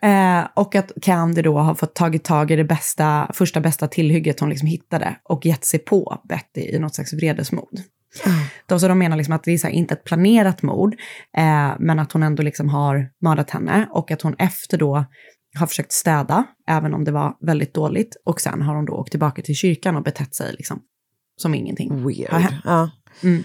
Eh, och att Candy då har fått tagit tag i det bästa, första bästa tillhygget hon liksom hittade och gett sig på Betty i något slags vredesmod. Mm. Då, så de menar liksom att det är så här, inte ett planerat mord, eh, men att hon ändå liksom har mördat henne och att hon efter då har försökt städa, även om det var väldigt dåligt. Och sen har hon då åkt tillbaka till kyrkan och betett sig liksom som ingenting. Weird. Ja. Mm.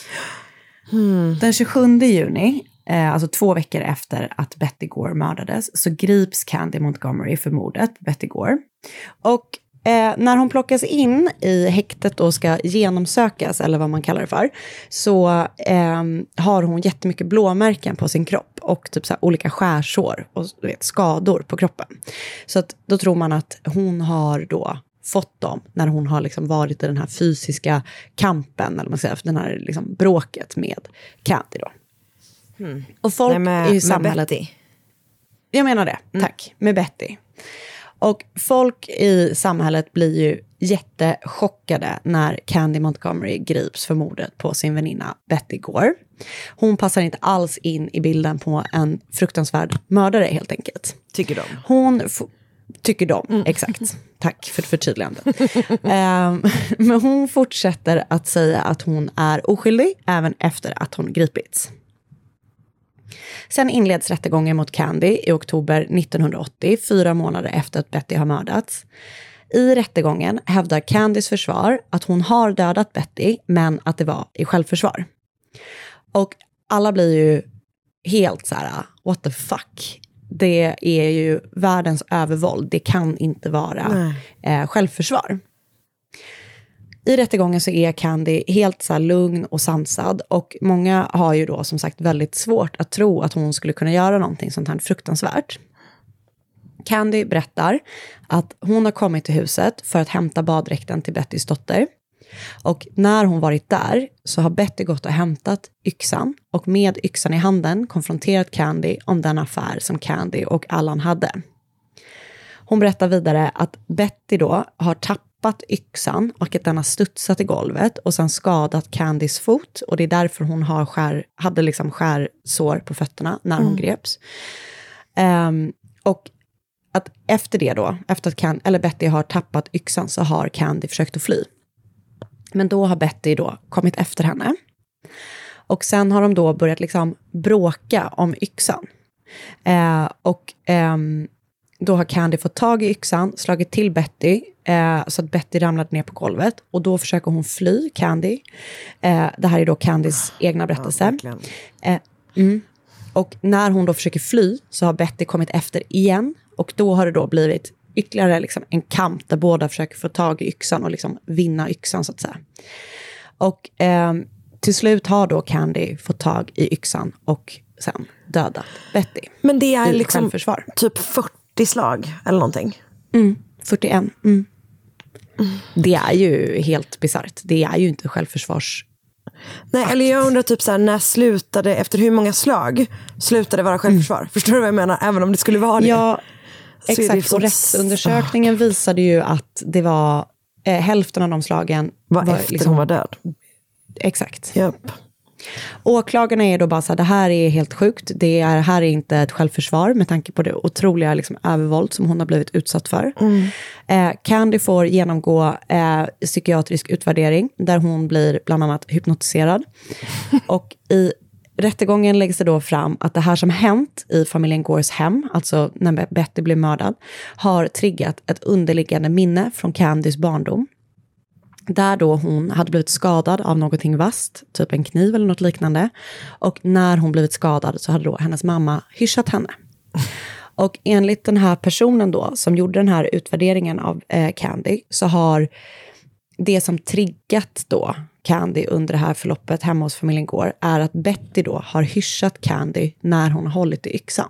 Hmm. Den tjugosjunde juni, eh, alltså två veckor efter att Betty Gore mördades, så grips Candy Montgomery för mordet på Betty Gore. Och eh, när hon plockas in i häktet och ska genomsökas, eller vad man kallar det för, så eh, har hon jättemycket blåmärken på sin kropp och typ så här olika skärsår och du vet, skador på kroppen. Så att då tror man att hon har då fått dem när hon har liksom varit i den här fysiska kampen, eller man säger, den här liksom bråket med Candy då. Hmm. Och folk Nej, med, i samhället... med Betty. Jag menar det, mm. tack. Med Betty. Och folk i samhället blir ju jättechockade när Candy Montgomery grips för mordet på sin väninna Betty Gore. Hon passar inte alls in i bilden på en fruktansvärd mördare helt enkelt. Tycker de. Hon... F- Tycker de, mm. exakt. Tack för förtydligandet. um, men hon fortsätter att säga att hon är oskyldig även efter att hon gripits. Sen inleds rättegången mot Candy i oktober nittonhundraåttio, fyra månader efter att Betty har mördats. I rättegången hävdar Candys försvar att hon har dödat Betty, men att det var i självförsvar. Och alla blir ju helt så här, what the fuck? Det är ju världens övervåld. Det kan inte vara eh, självförsvar. I rättegången så är Candy helt så här lugn och sansad. Och många har ju då som sagt väldigt svårt att tro att hon skulle kunna göra någonting sånt här fruktansvärt. Candy berättar att hon har kommit till huset för att hämta baddräkten till Bettys dotter. Och när hon varit där så har Betty gått och hämtat yxan och med yxan i handen konfronterat Candy om den affär som Candy och Allan hade. Hon berättar vidare att Betty då har tappat yxan och att den har studsat i golvet och sen skadat Candys fot, och det är därför hon har skär, hade liksom skärsår på fötterna när hon mm. greps. Um, och att efter det då, efter att Candy, eller Betty har tappat yxan, så har Candy försökt att fly. Men då har Betty då kommit efter henne. Och sen har de då börjat liksom bråka om yxan. Eh, och eh, då har Candy fått tag i yxan, slagit till Betty eh, så att Betty ramlade ner på golvet. Och då försöker hon fly, Candy. Eh, det här är då Candys oh, egna berättelse. Ja, eh, mm. Och när hon då försöker fly så har Betty kommit efter igen. Och då har det då blivit ytterligare liksom en kamp där båda försöker få tag i yxan och liksom vinna yxan så att säga. Och eh, till slut har då Candy fått tag i yxan och sen dödat Betty. Men det är liksom typ fyrtio slag eller någonting? Mm, fyrtioen. Mm. Mm. Det är ju helt bizarrt. Det är ju inte självförsvars... Nej, eller jag undrar typ så här, när slutade, efter hur många slag slutade vara självförsvar? Mm. Förstår du vad jag menar? Även om det skulle vara det. Ja, exakt. Och rättsundersökningen oh. visade ju att det var eh, hälften av de slagen var, var efter liksom, hon var död. Exakt. Yep. Åklagarna är då bara så här, det här är helt sjukt. Det är, här är inte ett självförsvar med tanke på det otroliga liksom, övervåld som hon har blivit utsatt för. Mm. Eh, Candy får genomgå eh, psykiatrisk utvärdering där hon blir bland annat hypnotiserad. Och i rättegången läggs det då fram att det här som hänt i familjen Gores hem, alltså när Betty blev mördad, har triggat ett underliggande minne från Candys barndom. Där då hon hade blivit skadad av någonting vasst, typ en kniv eller något liknande. Och när hon blivit skadad så hade då hennes mamma hyschat henne. Och enligt den här personen då som gjorde den här utvärderingen av eh, Candy, så har det som triggat då Candy under det här förloppet hemma hos familjen Gore är att Betty då har hyschat Candy när hon har hållit i yxan.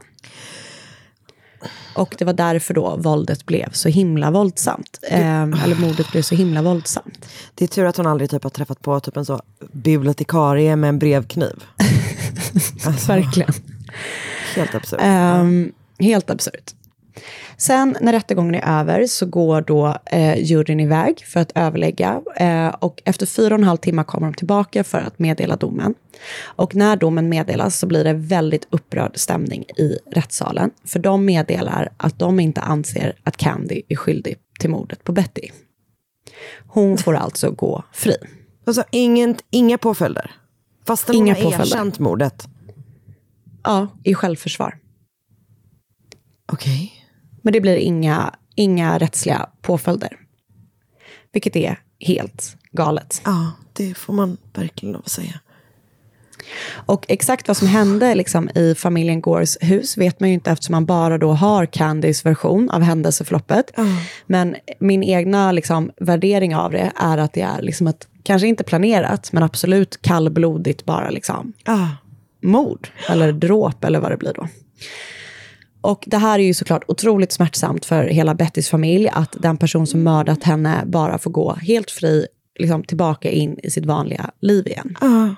Och det var därför då våldet blev så himla våldsamt. Eh, eller mordet blev så himla våldsamt. Det är tur att hon aldrig typ har träffat på typ en så bibliotekarie med en brevkniv. Alltså, verkligen. Helt absurt. Um, helt absurt. Sen när rättegången är över så går då eh, juryn iväg för att överlägga. Eh, och efter fyra och en halv timme kommer de tillbaka för att meddela domen. Och när domen meddelas så blir det väldigt upprörd stämning i rättssalen. För de meddelar att de inte anser att Candy är skyldig till mordet på Betty. Hon får alltså gå fri. Alltså ingen, inga påföljder? Fast hon inga har erkänt mordet? Ja, i självförsvar. Okej. Okay. Men det blir inga, inga rättsliga påföljder. Vilket är helt galet. Ja, det får man verkligen lov att säga. Och exakt vad som hände liksom, i familjen Gores hus vet man ju inte eftersom man bara då har Candys version av händelseförloppet. Mm. Men min egna liksom, värdering av det är att det är liksom ett, kanske inte planerat, men absolut kallblodigt bara liksom, mm. mord eller dråp eller vad det blir då. Och det här är ju såklart otroligt smärtsamt för hela Bettys familj att den person som mördat henne bara får gå helt fri liksom, tillbaka in i sitt vanliga liv igen. Mm.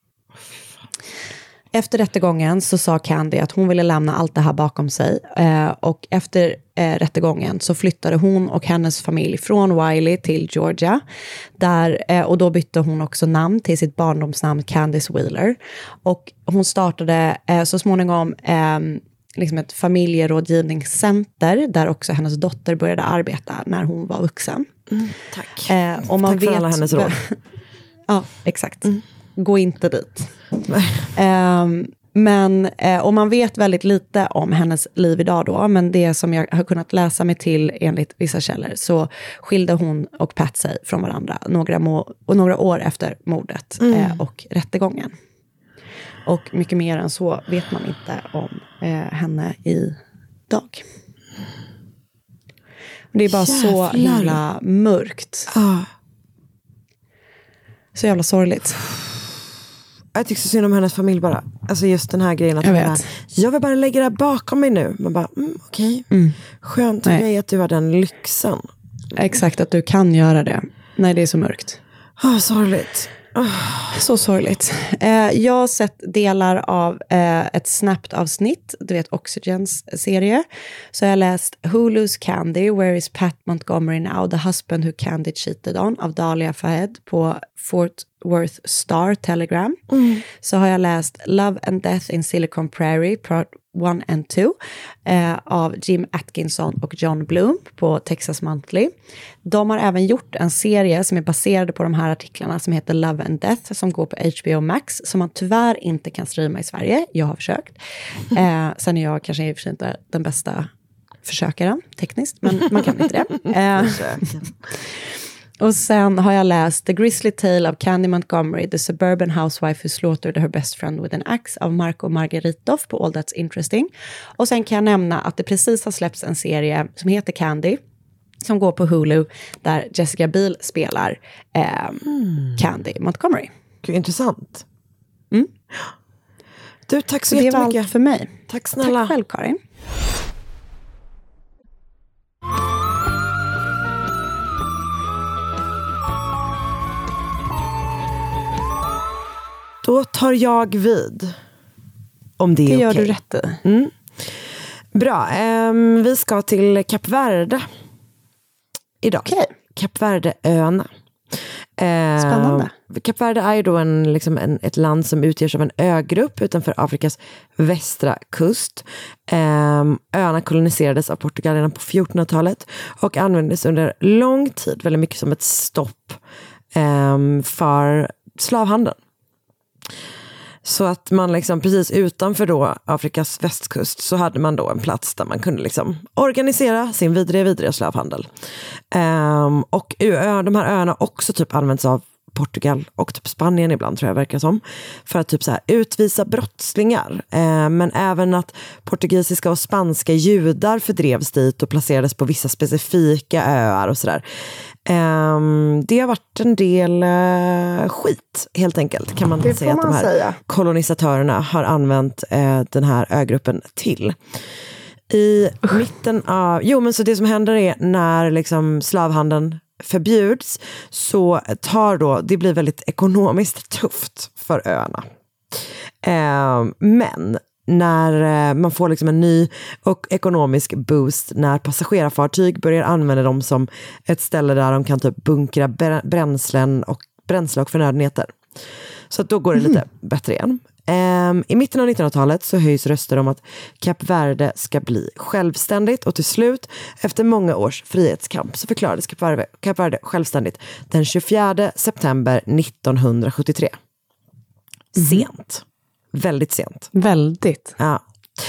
Efter rättegången så sa Candy att hon ville lämna allt det här bakom sig. Eh, och efter eh, rättegången så flyttade hon och hennes familj från Wiley till Georgia. Där, eh, och då bytte hon också namn till sitt barndomsnamn Candice Wheeler. Och hon startade eh, så småningom eh, liksom ett familjerådgivningscenter där också hennes dotter började arbeta när hon var vuxen. Mm, tack. Eh, och man tack för vet, alla hennes råd. Ja, exakt. Mm. Gå inte dit. um, men, uh, och man vet väldigt lite om hennes liv idag då, men det som jag har kunnat läsa mig till enligt vissa källor så skilde hon och Pat sig från varandra några, må- och några år efter mordet mm. uh, och rättegången. Och mycket mer än så vet man inte om uh, henne idag. Det är bara Jävlar. så himla mörkt. Ah. Så jävla sorgligt. Jag tycker så synd om hennes familj bara. Alltså just den här grejen att jag, bara, jag vill bara lägga det här bakom mig nu. Man bara, mm, okej. Okay. Mm. Skönt för mig att du har den lyxen. Exakt, att du kan göra det. Nej, det är så mörkt. Oh, sorgligt. Oh. Så sorgligt. Eh, jag har sett delar av eh, ett snabbt avsnitt, du vet Oxygens serie. Så jag har läst Hulu's Candy, Where is Pat Montgomery Now? The Husband Who Candy Cheated On av Dahlia Fahed på Fort Worth Star Telegram. Mm. Så har jag läst Love and Death in Silicon Prairie, Part one and two eh, av Jim Atkinson och John Bloom på Texas Monthly. De har även gjort en serie som är baserad på de här artiklarna som heter Love and Death som går på H B O Max som man tyvärr inte kan streama i Sverige. Jag har försökt. Eh, sen är jag kanske i och för sig inte den bästa försökaren tekniskt, men man kan inte det. Eh, Och sen har jag läst The Grisly Tale of Candy Montgomery, The Suburban Housewife Who Slaughtered Her Best Friend with an Axe av Marco Margaritov på All That's Interesting. Och sen kan jag nämna att det precis har släppts en serie som heter Candy, som går på Hulu, där Jessica Biel spelar eh, mm. Candy Montgomery. Gud, intressant. Mm. Du, tack så, så jättemycket. Det var allt för mig. Tack snälla. Tack själv, Karin. Då tar jag vid. Om det är okej. Det gör du rätt i. Mm. Bra. Um, vi ska till Kap Verde idag. Okej. Kap Verde-öarna. Uh, Spännande. Kap Verde är ju då en, liksom en, ett land som utgörs av en ögrupp utanför Afrikas västra kust. Um, öarna koloniserades av Portugal redan på fjortonhundratalet och användes under lång tid väldigt mycket som ett stopp um, för slavhandeln. Så att man liksom precis utanför då Afrikas västkust så hade man då en plats där man kunde liksom organisera sin vidriga vidriga slavhandel. Um, och ö, de här öarna också typ används av Portugal och typ Spanien ibland tror jag verkar som. För att typ så här utvisa brottslingar. Uh, men även att portugisiska och spanska judar fördrevs dit och placerades på vissa specifika öar och sådär. Um, det har varit en del uh, skit helt enkelt kan man säga att de här säga. kolonisatörerna har använt uh, den här ögruppen till. I Usch. mitten av, jo men så det som händer är när liksom slavhandeln förbjuds så tar då, det blir väldigt ekonomiskt tufft för öarna. Uh, men när man får liksom en ny och ekonomisk boost när passagerarfartyg börjar använda dem som ett ställe där de kan typ bunkra bränslen och bränsle och förnödenheter. Så att då går det lite mm. bättre igen. Um, I mitten av nittonhundratalet så höjs röster om att Kap Verde ska bli självständigt, och till slut, efter många års frihetskamp, så förklarades Kap Verde, Kap Verde självständigt den tjugofjärde september nittonhundrasjuttiotre. Mm. Sent. Väldigt sent. Väldigt. Ja.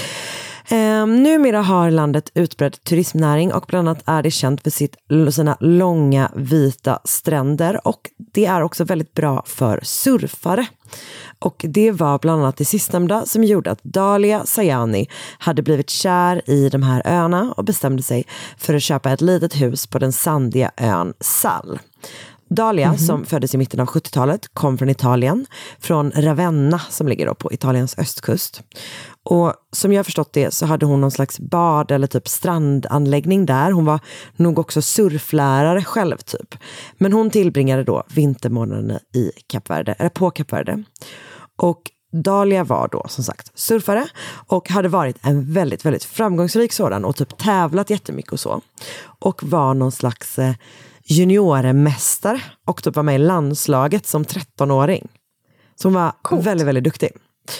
Um, numera har landet utbredd turismnäring, och bland annat är det känt för sitt, sina långa vita stränder, och det är också väldigt bra för surfare. Och det var bland annat det sistnämnda som gjorde att Dalia Sayani hade blivit kär i de här öarna och bestämde sig för att köpa ett litet hus på den sandiga ön Sal. Dalia, mm-hmm. som föddes i mitten av sjuttiotalet, kom från Italien, från Ravenna som ligger då på Italiens östkust. Och som jag har förstått det så hade hon någon slags bad eller typ strandanläggning där. Hon var nog också surflärare själv typ. Men hon tillbringade då vintermånaderna i Kap Verde, eller på Kap Verde. Och Dalia var då som sagt surfare och hade varit en väldigt, väldigt framgångsrik sådan och typ tävlat jättemycket och så. Och var någon slags eh, juniormästare och typ var med i landslaget som trettonåring. Så hon var Coolt. väldigt, väldigt duktig.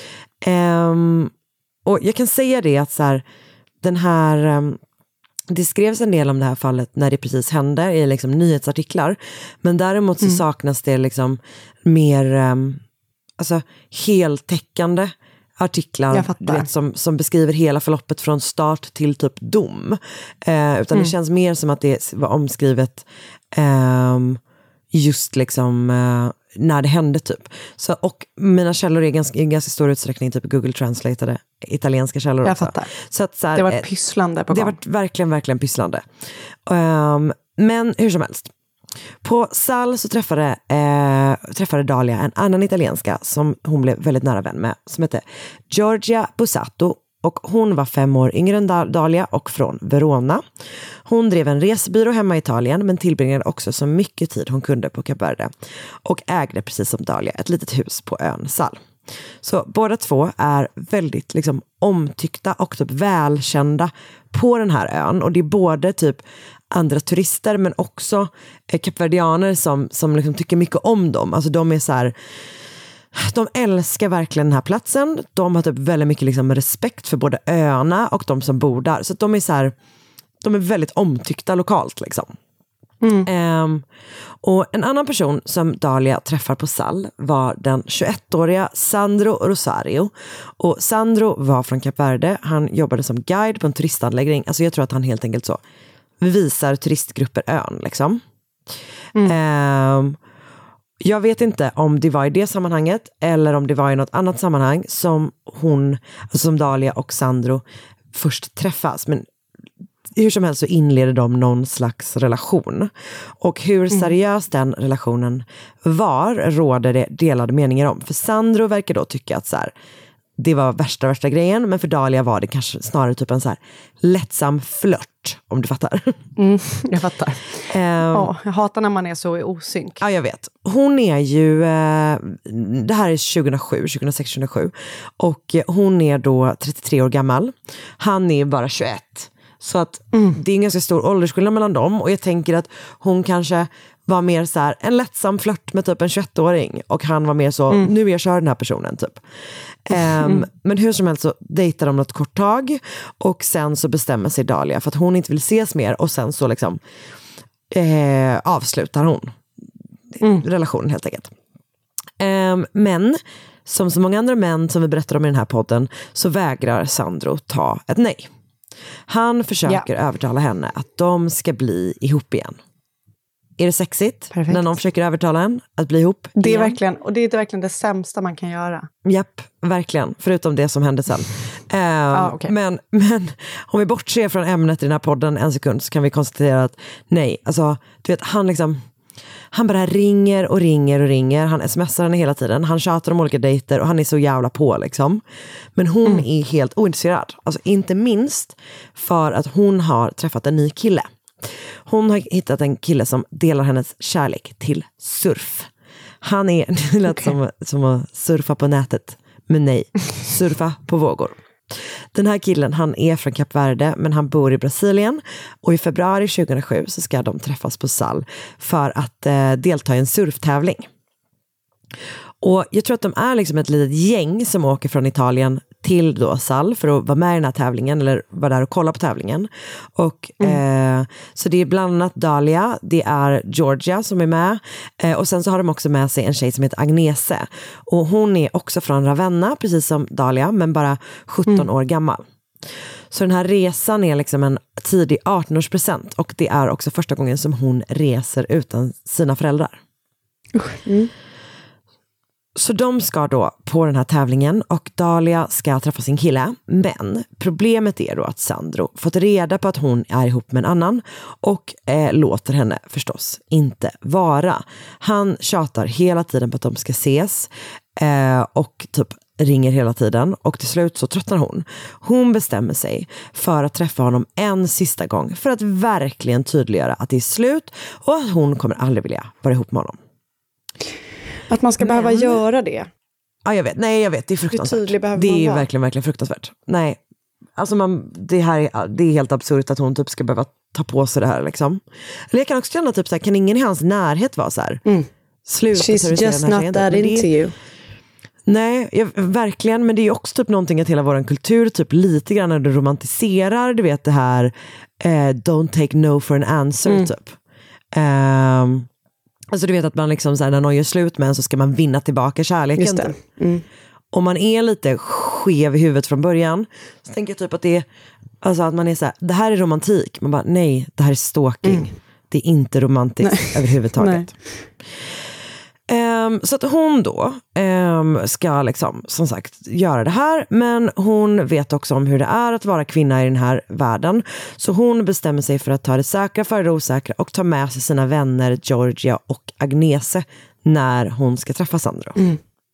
Um, och jag kan säga det att så här, den här um, det skrevs en del om det här fallet när det precis hände i liksom nyhetsartiklar, men däremot så mm. saknas det liksom mer um, alltså heltäckande artiklar du vet, som, som beskriver hela förloppet från start till typ dom. Eh, utan mm. det känns mer som att det var omskrivet eh, just liksom eh, när det hände typ. Så, och mina källor är ganska, i ganska stor utsträckning typ Google Translateade italienska källor jag också. Fattar. Så att, så här, det var pysslande på gång. Det var verkligen, verkligen pysslande. Um, men hur som helst. På Sal så träffade, eh, träffade Dalia en annan italienska som hon blev väldigt nära vän med, som hette Giorgia Bussato, och hon var fem år yngre än Dalia och från Verona. Hon drev en resebyrå hemma i Italien, men tillbringade också så mycket tid hon kunde på Kap Verde och ägde precis som Dalia ett litet hus på ön Sal. Så båda två är väldigt liksom omtyckta och typ välkända på den här ön, och det är både typ andra turister men också eh, kapverdianer som, som liksom tycker mycket om dem. Alltså de är så här, de älskar verkligen den här platsen. De har typ väldigt mycket liksom respekt för både öarna och de som bor där. Så de är så här, de är väldigt omtyckta lokalt liksom. Mm. Um, och en annan person som Dalia träffar på Sal var den tjugoettåriga Sandro Rosario. Och Sandro var från Kap Verde. Han jobbade som guide på en turistanläggning. Alltså jag tror att han helt enkelt så visar turistgrupper ön liksom. Mm. Um, jag vet inte om det var i det sammanhanget eller om det var i något annat sammanhang som hon, alltså som Dalia och Sandro först träffas, men hur som helst så inleder de någon slags relation. Och hur seriös mm. den relationen var råder det delade meningar om. För Sandro verkar då tycka att så här, det var värsta värsta grejen, men för Dalia var det kanske snarare typ en så här lättsam flört, om du fattar. Mm, jag fattar. um, ja, jag hatar när man är så i osynk. Ja, jag vet. Hon är ju, uh, det här är tjugohundrasju, tjugohundrasex tjugohundrasju, och hon är då trettiotre år gammal. Han är bara tjugoett. Så att mm. det är en ganska stor åldersskillnad mellan dem, och jag tänker att hon kanske var mer så här en lättsam flört med typ en tjugoettåring, och han var mer så, mm. nu jag kör den här personen typ. Um, mm. Men hur som helst så dejtar de något kort tag, och sen så bestämmer sig Dalia för att hon inte vill ses mer, och sen så liksom eh, avslutar hon mm. relationen helt enkelt. Um, men som så många andra män som vi berättar om i den här podden så vägrar Sandro ta ett nej. Han försöker ja. övertala henne att de ska bli ihop igen. Är det sexigt Perfekt. när någon försöker övertala en att bli ihop det är igen? verkligen, och det är verkligen det sämsta man kan göra. Japp, verkligen. Förutom det som hände sen. Uh, ah, okay. men, men om vi bortser från ämnet i den här podden en sekund, så kan vi konstatera att nej, alltså du vet, han liksom han bara ringer och ringer och ringer. Han smsar henne hela tiden. Han tjatar om olika dejter och han är så jävla på liksom. Men hon mm. är helt ointresserad. Alltså inte minst för att hon har träffat en ny kille. Hon har hittat en kille som delar hennes kärlek till surf. Han är det lät okay. som, som att surfa på nätet. Men nej, surfa på vågor. Den här killen, han är från Kap Verde, men han bor i Brasilien. Och i februari tjugohundrasju så ska de träffas på Sal för att eh, delta i en surftävling. Och jag tror att de är liksom ett litet gäng som åker från Italien till då Sal för att vara med i den här tävlingen eller vara där och kolla på tävlingen. Och, mm. eh, så det är bland annat Dalia, det är Georgia som är med eh, och sen så har de också med sig en tjej som heter Agnese. Och hon är också från Ravenna, precis som Dalia, men bara sjutton mm. år gammal. Så den här resan är liksom en tidig arton-årspresent och det är också första gången som hon reser utan sina föräldrar. Mm. Så de ska då på den här tävlingen och Dalia ska träffa sin kille. Men problemet är då att Sandro fått reda på att hon är ihop med en annan och eh, låter henne förstås inte vara. Han tjatar hela tiden på att de ska ses eh, och typ ringer hela tiden och till slut så tröttnar hon. Hon bestämmer sig för att träffa honom en sista gång för att verkligen tydliggöra att det är slut och att hon kommer aldrig vilja vara ihop med honom. Att man ska men... behöva göra det. Ja, jag vet. Nej, jag vet. Det är fruktansvärt. Det, det är verkligen, verkligen fruktansvärt. Nej, alltså man, det här är, det är helt absurt att hon typ ska behöva ta på sig det här liksom. Eller jag kan också känna typ så här, kan ingen i hans närhet vara så här? Mm. Sluta. She's just not that into you. Nej, jag, verkligen. Men det är ju också typ någonting att hela vår kultur typ lite grann när du romantiserar, du vet det här eh, don't take no for an answer mm. typ. Um, Alltså du vet att man liksom så här, när någon gör slut med en så ska man vinna tillbaka kärleken. Just det. Mm. Om man är lite skev i huvudet från början så tänker jag typ att det är alltså att man är så här, det här är romantik. Man bara, nej, det här är stalking. Mm. Det är inte romantiskt nej. överhuvudtaget. Um, så att hon då um, ska liksom som sagt göra det här, men hon vet också om hur det är att vara kvinna i den här världen, så hon bestämmer sig för att ta det säkra för det osäkra och ta med sig sina vänner Georgia och Agnese när hon ska träffa Sandro. Mm.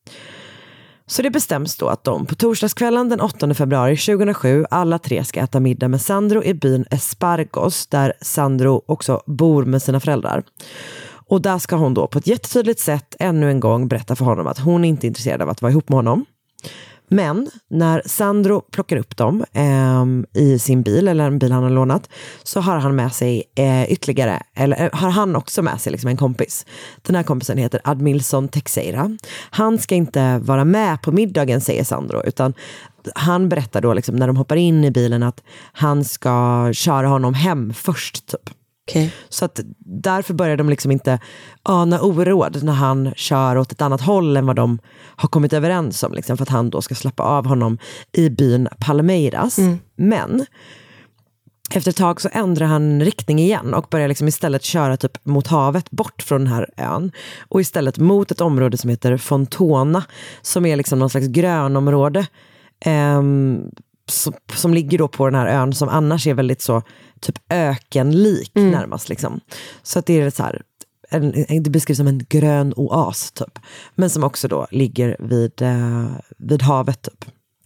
Så det bestäms då att de på torsdagskvällen den åttonde februari tjugohundrasju alla tre ska äta middag med Sandro i byn Espargos där Sandro också bor med sina föräldrar. Och där ska hon då på ett jättetydligt sätt ännu en gång berätta för honom att hon inte är intresserad av att vara ihop med honom. Men när Sandro plockar upp dem eh, i sin bil, eller en bil han har lånat, så har han med sig eh, ytterligare, eller har han också med sig liksom en kompis. Den här kompisen heter Admilson Teixeira. Han ska inte vara med på middagen, säger Sandro, utan han berättar då liksom, när de hoppar in i bilen att han ska köra honom hem först typ. Okay. Så att därför börjar de liksom inte ana oråd när han kör åt ett annat håll än vad de har kommit överens om liksom, för att han då ska släppa av honom i byn Palmeiras. Mm. Men efter ett tag så ändrar han riktning igen och börjar liksom istället köra typ mot havet, bort från den här ön, och istället mot ett område som heter Fontona, som är liksom någon slags grönområde ehm, som, som ligger då på den här ön som annars är väldigt så typ ökenlik mm. närmast liksom. Så att det är så här en, det beskrivs som en grön oas typ, men som också då ligger vid, eh, vid havet typ.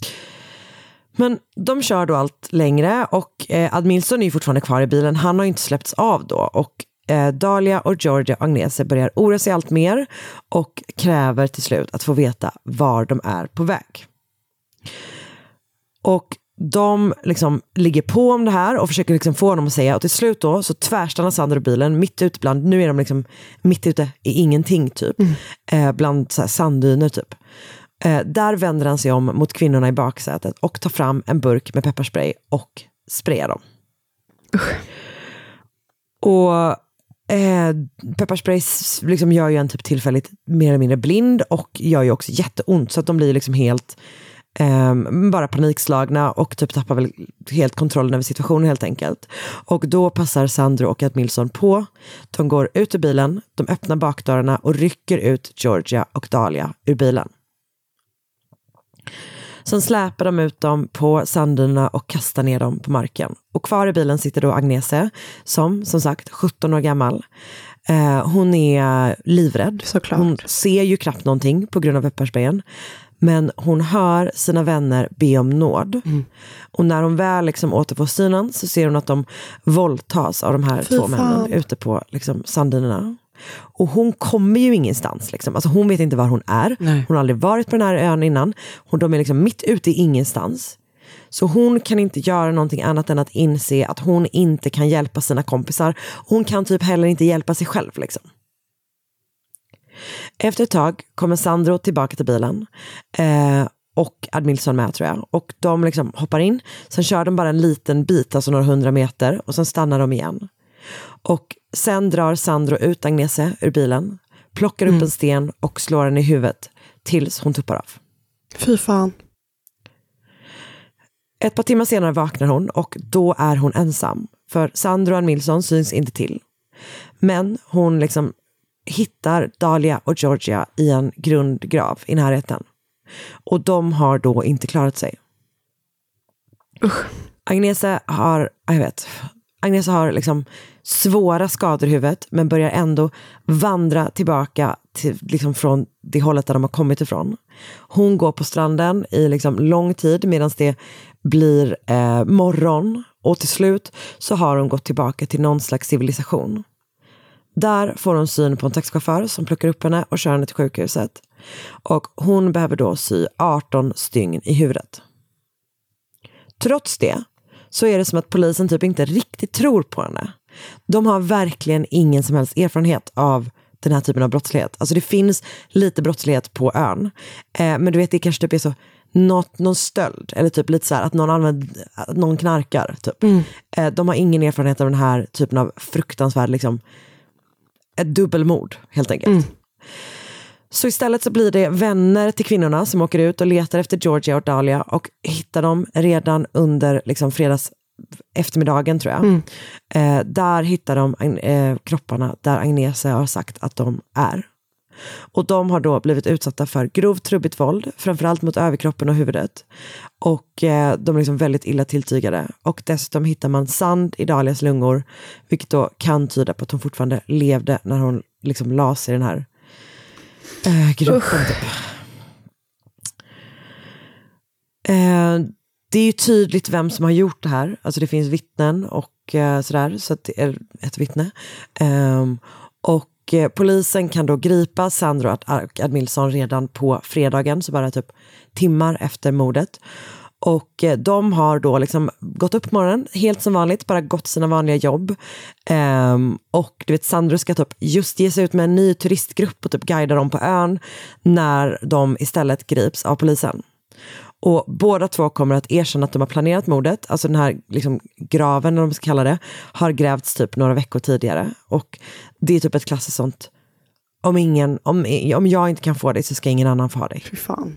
Men de kör då allt längre och eh, Admilson är ju fortfarande kvar i bilen. Han har ju inte släppts av då och eh, Dalia och Georgia och Agnese börjar oroa sig allt mer och kräver till slut att få veta var de är på väg. Och de liksom ligger på om det här och försöker liksom få honom att säga, och till slut då så tvärstannar Sandro bilen mitt ute bland, nu är de liksom mitt ute i ingenting typ, mm. eh, bland så här sanddyner typ. Eh, där vänder han sig om mot kvinnorna i baksätet och tar fram en burk med pepparspray och sprayar dem. Usch. Och eh, pepparspray liksom gör ju en typ tillfälligt mer eller mindre blind och gör ju också jätteont, så att de blir liksom helt Um, bara panikslagna och typ tappar väl helt kontrollen över situationen helt enkelt. Och då passar Sandro och Admilson på. De går ut ur bilen, de öppnar bakdörrarna och rycker ut Georgia och Dalia ur bilen. Sen släpar de ut dem på sanddynerna och kastar ner dem på marken. Och kvar i bilen sitter då Agnese, som som sagt sjutton år gammal. Uh, hon är livrädd. Såklart. Hon ser ju knappt någonting på grund av pepparsprayen. Men hon hör sina vänner be om nåd. Mm. Och när hon väl liksom återfår synen så ser hon att de våldtas av de här Fy två fan. männen ute på liksom sanddynerna. Och hon kommer ju ingenstans. Liksom. Alltså hon vet inte var hon är. Nej. Hon har aldrig varit på den här ön innan. Hon, de är liksom mitt ute i ingenstans. Så hon kan inte göra någonting annat än att inse att hon inte kan hjälpa sina kompisar. Hon kan typ heller inte hjälpa sig själv liksom. Efter ett tag kommer Sandro tillbaka till bilen. Eh, och Admilson med tror jag. Och de liksom hoppar in. Sen kör de bara en liten bit, alltså några hundra meter. Och sen stannar de igen. Och sen drar Sandro ut Agnese ur bilen. Plockar upp mm. en sten och slår henne i huvudet. Tills hon tuppar av. Fy fan. Ett par timmar senare vaknar hon. Och då är hon ensam. För Sandro och Admilson syns inte till. Men hon liksom hittar Dalia och Georgia i en grundgrav i närheten. Och de har då inte klarat sig. Usch. Agnese har, jag vet, Agnese har liksom svåra skador i huvudet men börjar ändå vandra tillbaka till, liksom från det hållet där de har kommit ifrån. Hon går på stranden i liksom lång tid medan det blir eh, morgon och till slut så har hon gått tillbaka till någon slags civilisation. Där får hon syn på en taxichaufför som plockar upp henne och kör henne till sjukhuset. Och hon behöver då sy arton stygn i huvudet. Trots det så är det som att polisen typ inte riktigt tror på henne. De har verkligen ingen som helst erfarenhet av den här typen av brottslighet. Alltså det finns lite brottslighet på ön. Eh, men du vet, det kanske typ är så något, någon stöld. Eller typ lite så här att någon använder, att någon knarkar. Typ. Mm. Eh, de har ingen erfarenhet av den här typen av fruktansvärd liksom ett dubbelmord helt enkelt. Mm. Så istället så blir det vänner till kvinnorna som åker ut och letar efter Georgia och Dalia och hittar dem redan under liksom fredags eftermiddagen tror jag. Mm. Eh, där hittar de eh, kropparna där Agnese har sagt att de är. Och de har då blivit utsatta för grovt trubbigt våld, framförallt mot överkroppen och huvudet. Och eh, de är liksom väldigt illa tilltygade. Och dessutom hittar man sand i Dalias lungor, vilket då kan tyda på att hon fortfarande levde när hon liksom la sig i den här eh, gruppen. Typ. Eh, det är ju tydligt vem som har gjort det här. Alltså det finns vittnen och eh, sådär, så att det är ett vittne. Eh, och polisen kan då gripa Sandro och Admilson redan på fredagen, så bara typ timmar efter mordet. Och de har då liksom gått upp på morgonen, helt som vanligt, bara gått sina vanliga jobb. Um, och du vet, Sandro ska typ just ge sig ut med en ny turistgrupp och typ guida dem på ön när de istället grips av polisen. Och båda två kommer att erkänna att de har planerat mordet. Alltså den här liksom graven, eller vad man ska kalla det, har grävts typ några veckor tidigare. Och det är typ ett klassiskt sånt: om, ingen, om, om jag inte kan få dig så ska ingen annan få dig. Fy fan.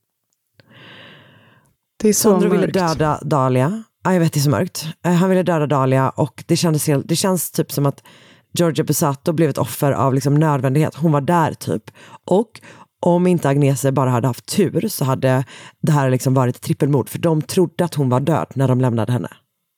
Det är så Sandro mörkt. ville döda Dalia. Ja, jag vet, det är så mörkt. Han ville döda Dalia och det kändes, helt, det känns typ som att Georgia Busato blev ett offer av liksom nödvändighet. Hon var där typ. Och om inte Agnese bara hade haft tur så hade det här liksom varit ett trippelmord. För de trodde att hon var död när de lämnade henne.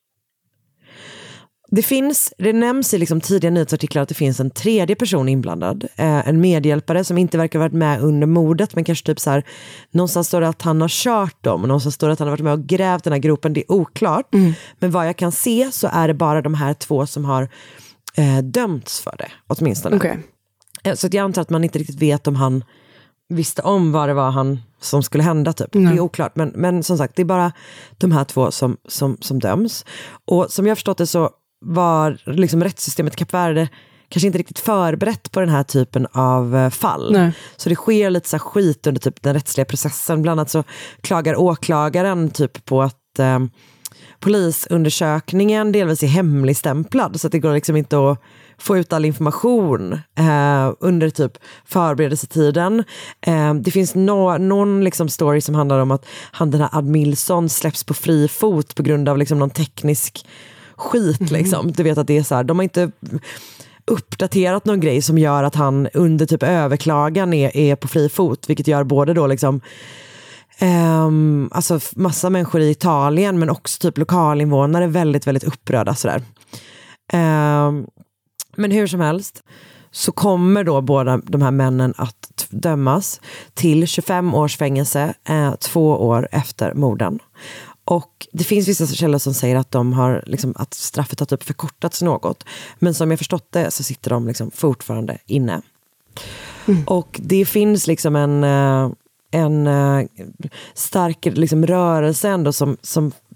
Det finns, det nämns i liksom tidiga nyhetsartiklar att det finns en tredje person inblandad. Eh, en medhjälpare som inte verkar ha varit med under mordet. Men kanske typ så här, någonstans står det att han har kört dem. Och någonstans står det att han har varit med och grävt den här gropen. Det är oklart. Mm. Men vad jag kan se så är det bara de här två som har eh, dömts för det. Åtminstone. Okay. Eh, så att jag antar att man inte riktigt vet om han visste om vad det var han som skulle hända typ. Mm. Det är oklart. Men, men som sagt, det är bara de här två som, som, som döms. Och som jag förstått det så var liksom rättssystemet i Kap Verde kanske inte riktigt förberett på den här typen av fall. Nej. Så det sker lite så här skit under typ den rättsliga processen. Bland annat så klagar åklagaren typ på att eh, polisundersökningen delvis är hemligstämplad. Så att det går liksom inte att få ut all information eh, under typ förberedelsetiden. Eh, det finns no, någon liksom story som handlar om att han, den här Admilson släpps på fri fot på grund av liksom någon teknisk skit. Mm. Liksom. Du vet att det är så här, de har inte uppdaterat någon grej som gör att han under typ överklagan är, är på fri fot, vilket gör både då liksom Um, alltså massa människor i Italien men också typ lokalinvånare väldigt, väldigt upprörda sådär. Um, men hur som helst så kommer då båda de här männen att dömas till tjugofem års fängelse eh, två år efter morden. Och det finns vissa källor som säger att de har liksom, att straffet har typ förkortats något. Men som jag förstått det så sitter de liksom fortfarande inne. Mm. Och det finns liksom en uh, en uh, stark liksom, rörelse ändå som, som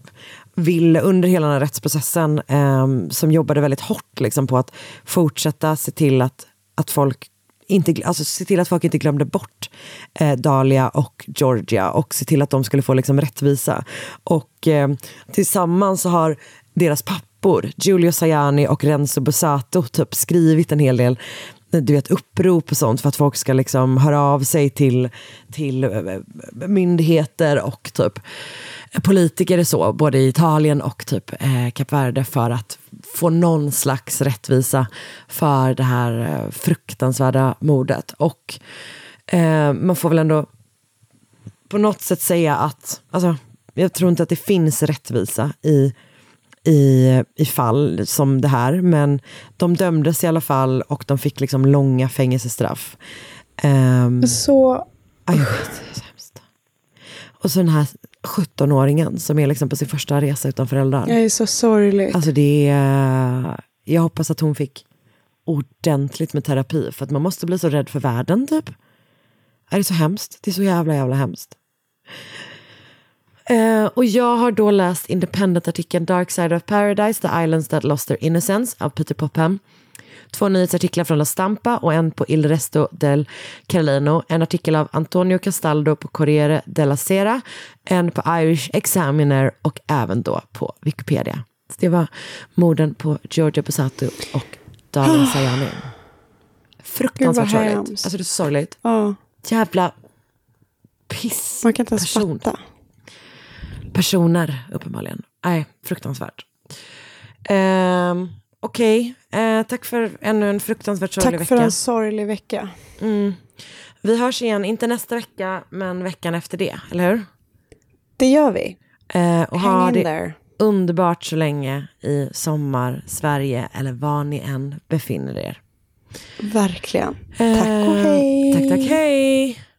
ville under hela den här rättsprocessen eh, som jobbade väldigt hårt liksom, på att fortsätta se till att, att folk inte, alltså se till att folk inte glömde bort eh, Dalia och Georgia och se till att de skulle få liksom rättvisa. Och eh, tillsammans så har deras pappor, Giulio Sayani och Renzo Bussato, typ skrivit en hel del, du vet, upprop och sånt för att folk ska liksom höra av sig till, till myndigheter och typ politiker så, både i Italien och typ eh, Kap Verde, för att få någon slags rättvisa för det här eh, fruktansvärda mordet. Och eh, man får väl ändå på något sätt säga att, alltså, jag tror inte att det finns rättvisa i I, i fall som det här, men de dömdes i alla fall och de fick liksom långa fängelsestraff. Um, så... Aj, det är så hemskt. Och så den här sjuttonåringen som är liksom på sin första resa utan föräldrar. Jag är så sorglig. Alltså det är, jag hoppas att hon fick ordentligt med terapi, för att man måste bli så rädd för världen typ. Är det så hemskt? Det är så jävla jävla hemskt. Uh, och jag har då läst Independent-artikeln Dark Side of Paradise, The Islands That Lost Their Innocence av Peter Popham. Två nyhetsartiklar från La Stampa och en på Il Resto del Carlino. En artikel av Antonio Castaldo på Corriere della Sera. En på Irish Examiner och även då på Wikipedia. Så det var morden på Giorgia Bussato och Dalia Sayani. Fruktansvärt sorgligt. Alltså det är så sorgligt. Oh. Jävla piss. Man kan inte ens person. fatta. Personer, uppenbarligen. Nej, fruktansvärt. Um, Okej, okay. uh, tack för ännu en fruktansvärt sorglig vecka. Tack för en sorglig vecka. Mm. Vi hörs igen, inte nästa vecka, men veckan efter det, eller hur? Det gör vi. Uh, och ha det there. underbart så länge i sommar, Sverige, eller var ni än befinner er. Verkligen. Uh, tack och hej. Tack, tack, hej.